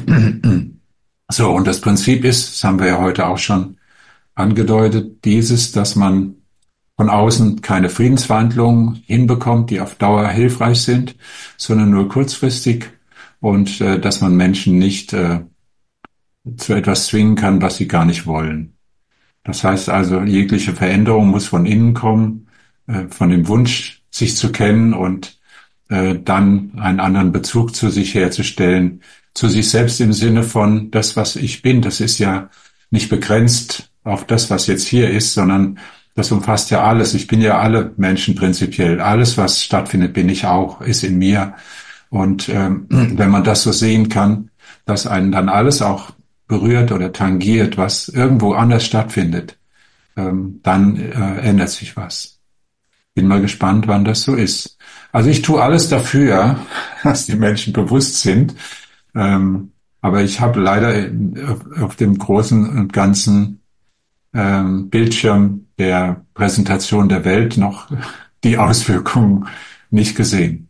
So, und das Prinzip ist, das haben wir ja heute auch schon angedeutet, dieses, dass man von außen keine Friedensverhandlungen hinbekommt, die auf Dauer hilfreich sind, sondern nur kurzfristig, und äh, dass man Menschen nicht äh, zu etwas zwingen kann, was sie gar nicht wollen. Das heißt also, jegliche Veränderung muss von innen kommen, äh, von dem Wunsch, sich zu kennen und äh, dann einen anderen Bezug zu sich herzustellen, zu sich selbst im Sinne von das, was ich bin. Das ist ja nicht begrenzt auf das, was jetzt hier ist, sondern das umfasst ja alles. Ich bin ja alle Menschen prinzipiell. Alles, was stattfindet, bin ich auch, ist in mir. Und ähm, wenn man das so sehen kann, dass einen dann alles auch berührt oder tangiert, was irgendwo anders stattfindet, ähm, dann äh, ändert sich was. Bin mal gespannt, wann das so ist. Also ich tue alles dafür, dass die Menschen bewusst sind, ähm, aber ich habe leider auf, auf dem großen und ganzen ähm, Bildschirm der Präsentation der Welt noch die Auswirkungen nicht gesehen.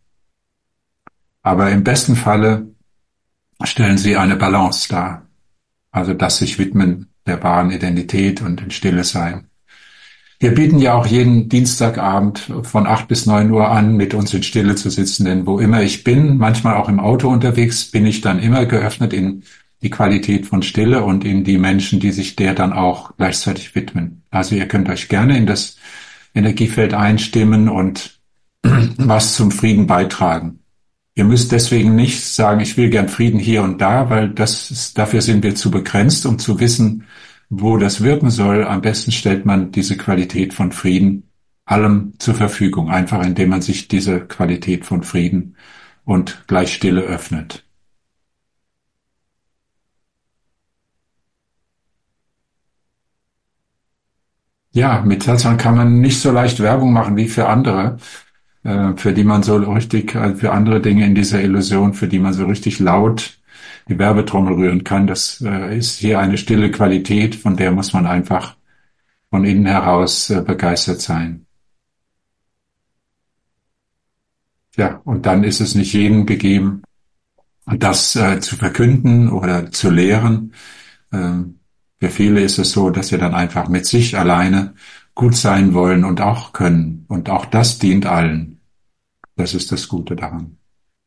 Aber im besten Falle stellen sie eine Balance dar. Also das sich widmen der wahren Identität und in Stille sein. Wir bieten ja auch jeden Dienstagabend von acht bis neun Uhr an, mit uns in Stille zu sitzen, denn wo immer ich bin, manchmal auch im Auto unterwegs, bin ich dann immer geöffnet in die Qualität von Stille und in die Menschen, die sich der dann auch gleichzeitig widmen. Also ihr könnt euch gerne in das Energiefeld einstimmen und was zum Frieden beitragen. Ihr müsst deswegen nicht sagen, ich will gern Frieden hier und da, weil das ist, dafür sind wir zu begrenzt, um zu wissen, wo das wirken soll. Am besten stellt man diese Qualität von Frieden allem zur Verfügung, einfach indem man sich diese Qualität von Frieden und gleich Stille öffnet. Ja, mit Satsang kann man nicht so leicht Werbung machen wie für andere, äh, für die man so richtig, äh, für andere Dinge in dieser Illusion, für die man so richtig laut die Werbetrommel rühren kann. Das äh, ist hier eine stille Qualität, von der muss man einfach von innen heraus äh, begeistert sein. Ja, und dann ist es nicht jedem gegeben, das äh, zu verkünden oder zu lehren. Ähm, für viele ist es so, dass sie dann einfach mit sich alleine gut sein wollen und auch können. Und auch das dient allen. Das ist das Gute daran.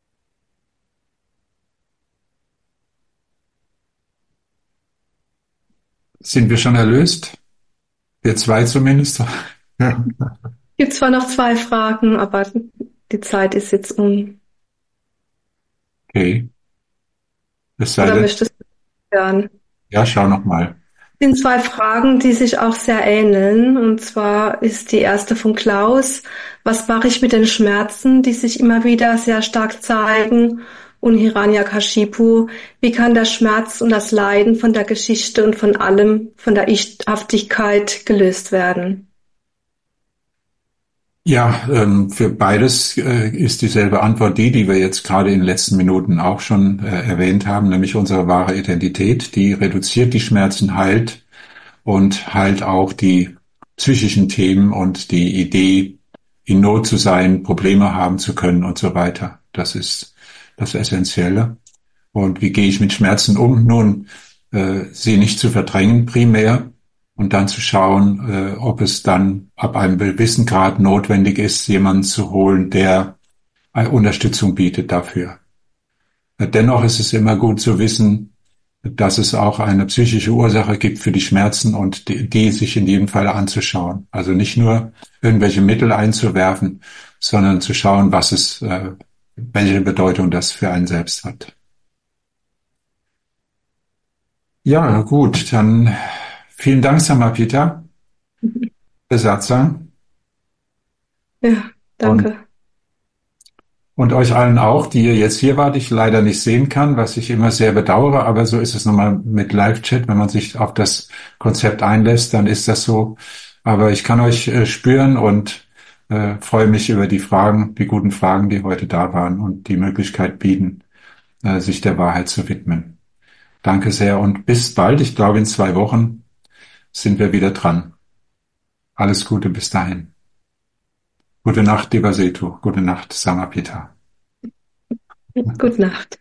Sind wir schon erlöst? Wir zwei zumindest. Ja. Gibt zwar noch zwei Fragen, aber die Zeit ist jetzt um. Okay. Es sei Oder denn, möchtest du hören? ja, schau noch mal. Es sind zwei Fragen, die sich auch sehr ähneln. Und zwar ist die erste von Klaus: Was mache ich mit den Schmerzen, die sich immer wieder sehr stark zeigen? Und Hiranyakashipu: Wie kann der Schmerz und das Leiden von der Geschichte und von allem, von der Ichhaftigkeit gelöst werden? Ja, ähm, für beides äh, ist dieselbe Antwort die, die wir jetzt gerade in den letzten Minuten auch schon äh, erwähnt haben, nämlich unsere wahre Identität, die reduziert die Schmerzen, heilt und heilt auch die psychischen Themen und die Idee, in Not zu sein, Probleme haben zu können und so weiter. Das ist das Essentielle. Und wie gehe ich mit Schmerzen um? Nun, äh, sie nicht zu verdrängen primär, und dann zu schauen, äh, ob es dann ab einem gewissen Grad notwendig ist, jemanden zu holen, der eine Unterstützung bietet dafür. Dennoch ist es immer gut zu wissen, dass es auch eine psychische Ursache gibt für die Schmerzen und die, die sich in jedem Fall anzuschauen. Also nicht nur irgendwelche Mittel einzuwerfen, sondern zu schauen, was es, äh, welche Bedeutung das für einen selbst hat. Ja, gut, dann vielen Dank, Samar-Peter, für Satsang Ja, und danke. Und euch allen auch, die ihr jetzt hier wart, ich leider nicht sehen kann, was ich immer sehr bedauere, aber so ist es nochmal mit Live-Chat. Wenn man sich auf das Konzept einlässt, dann ist das so. Aber ich kann euch äh, spüren und äh, freue mich über die Fragen, die guten Fragen, die heute da waren und die Möglichkeit bieten, äh, sich der Wahrheit zu widmen. Danke sehr und bis bald. Ich glaube, in zwei Wochen sind wir wieder dran. Alles Gute bis dahin. Gute Nacht, lieber Setu. Gute Nacht, Samapita. Gute Nacht.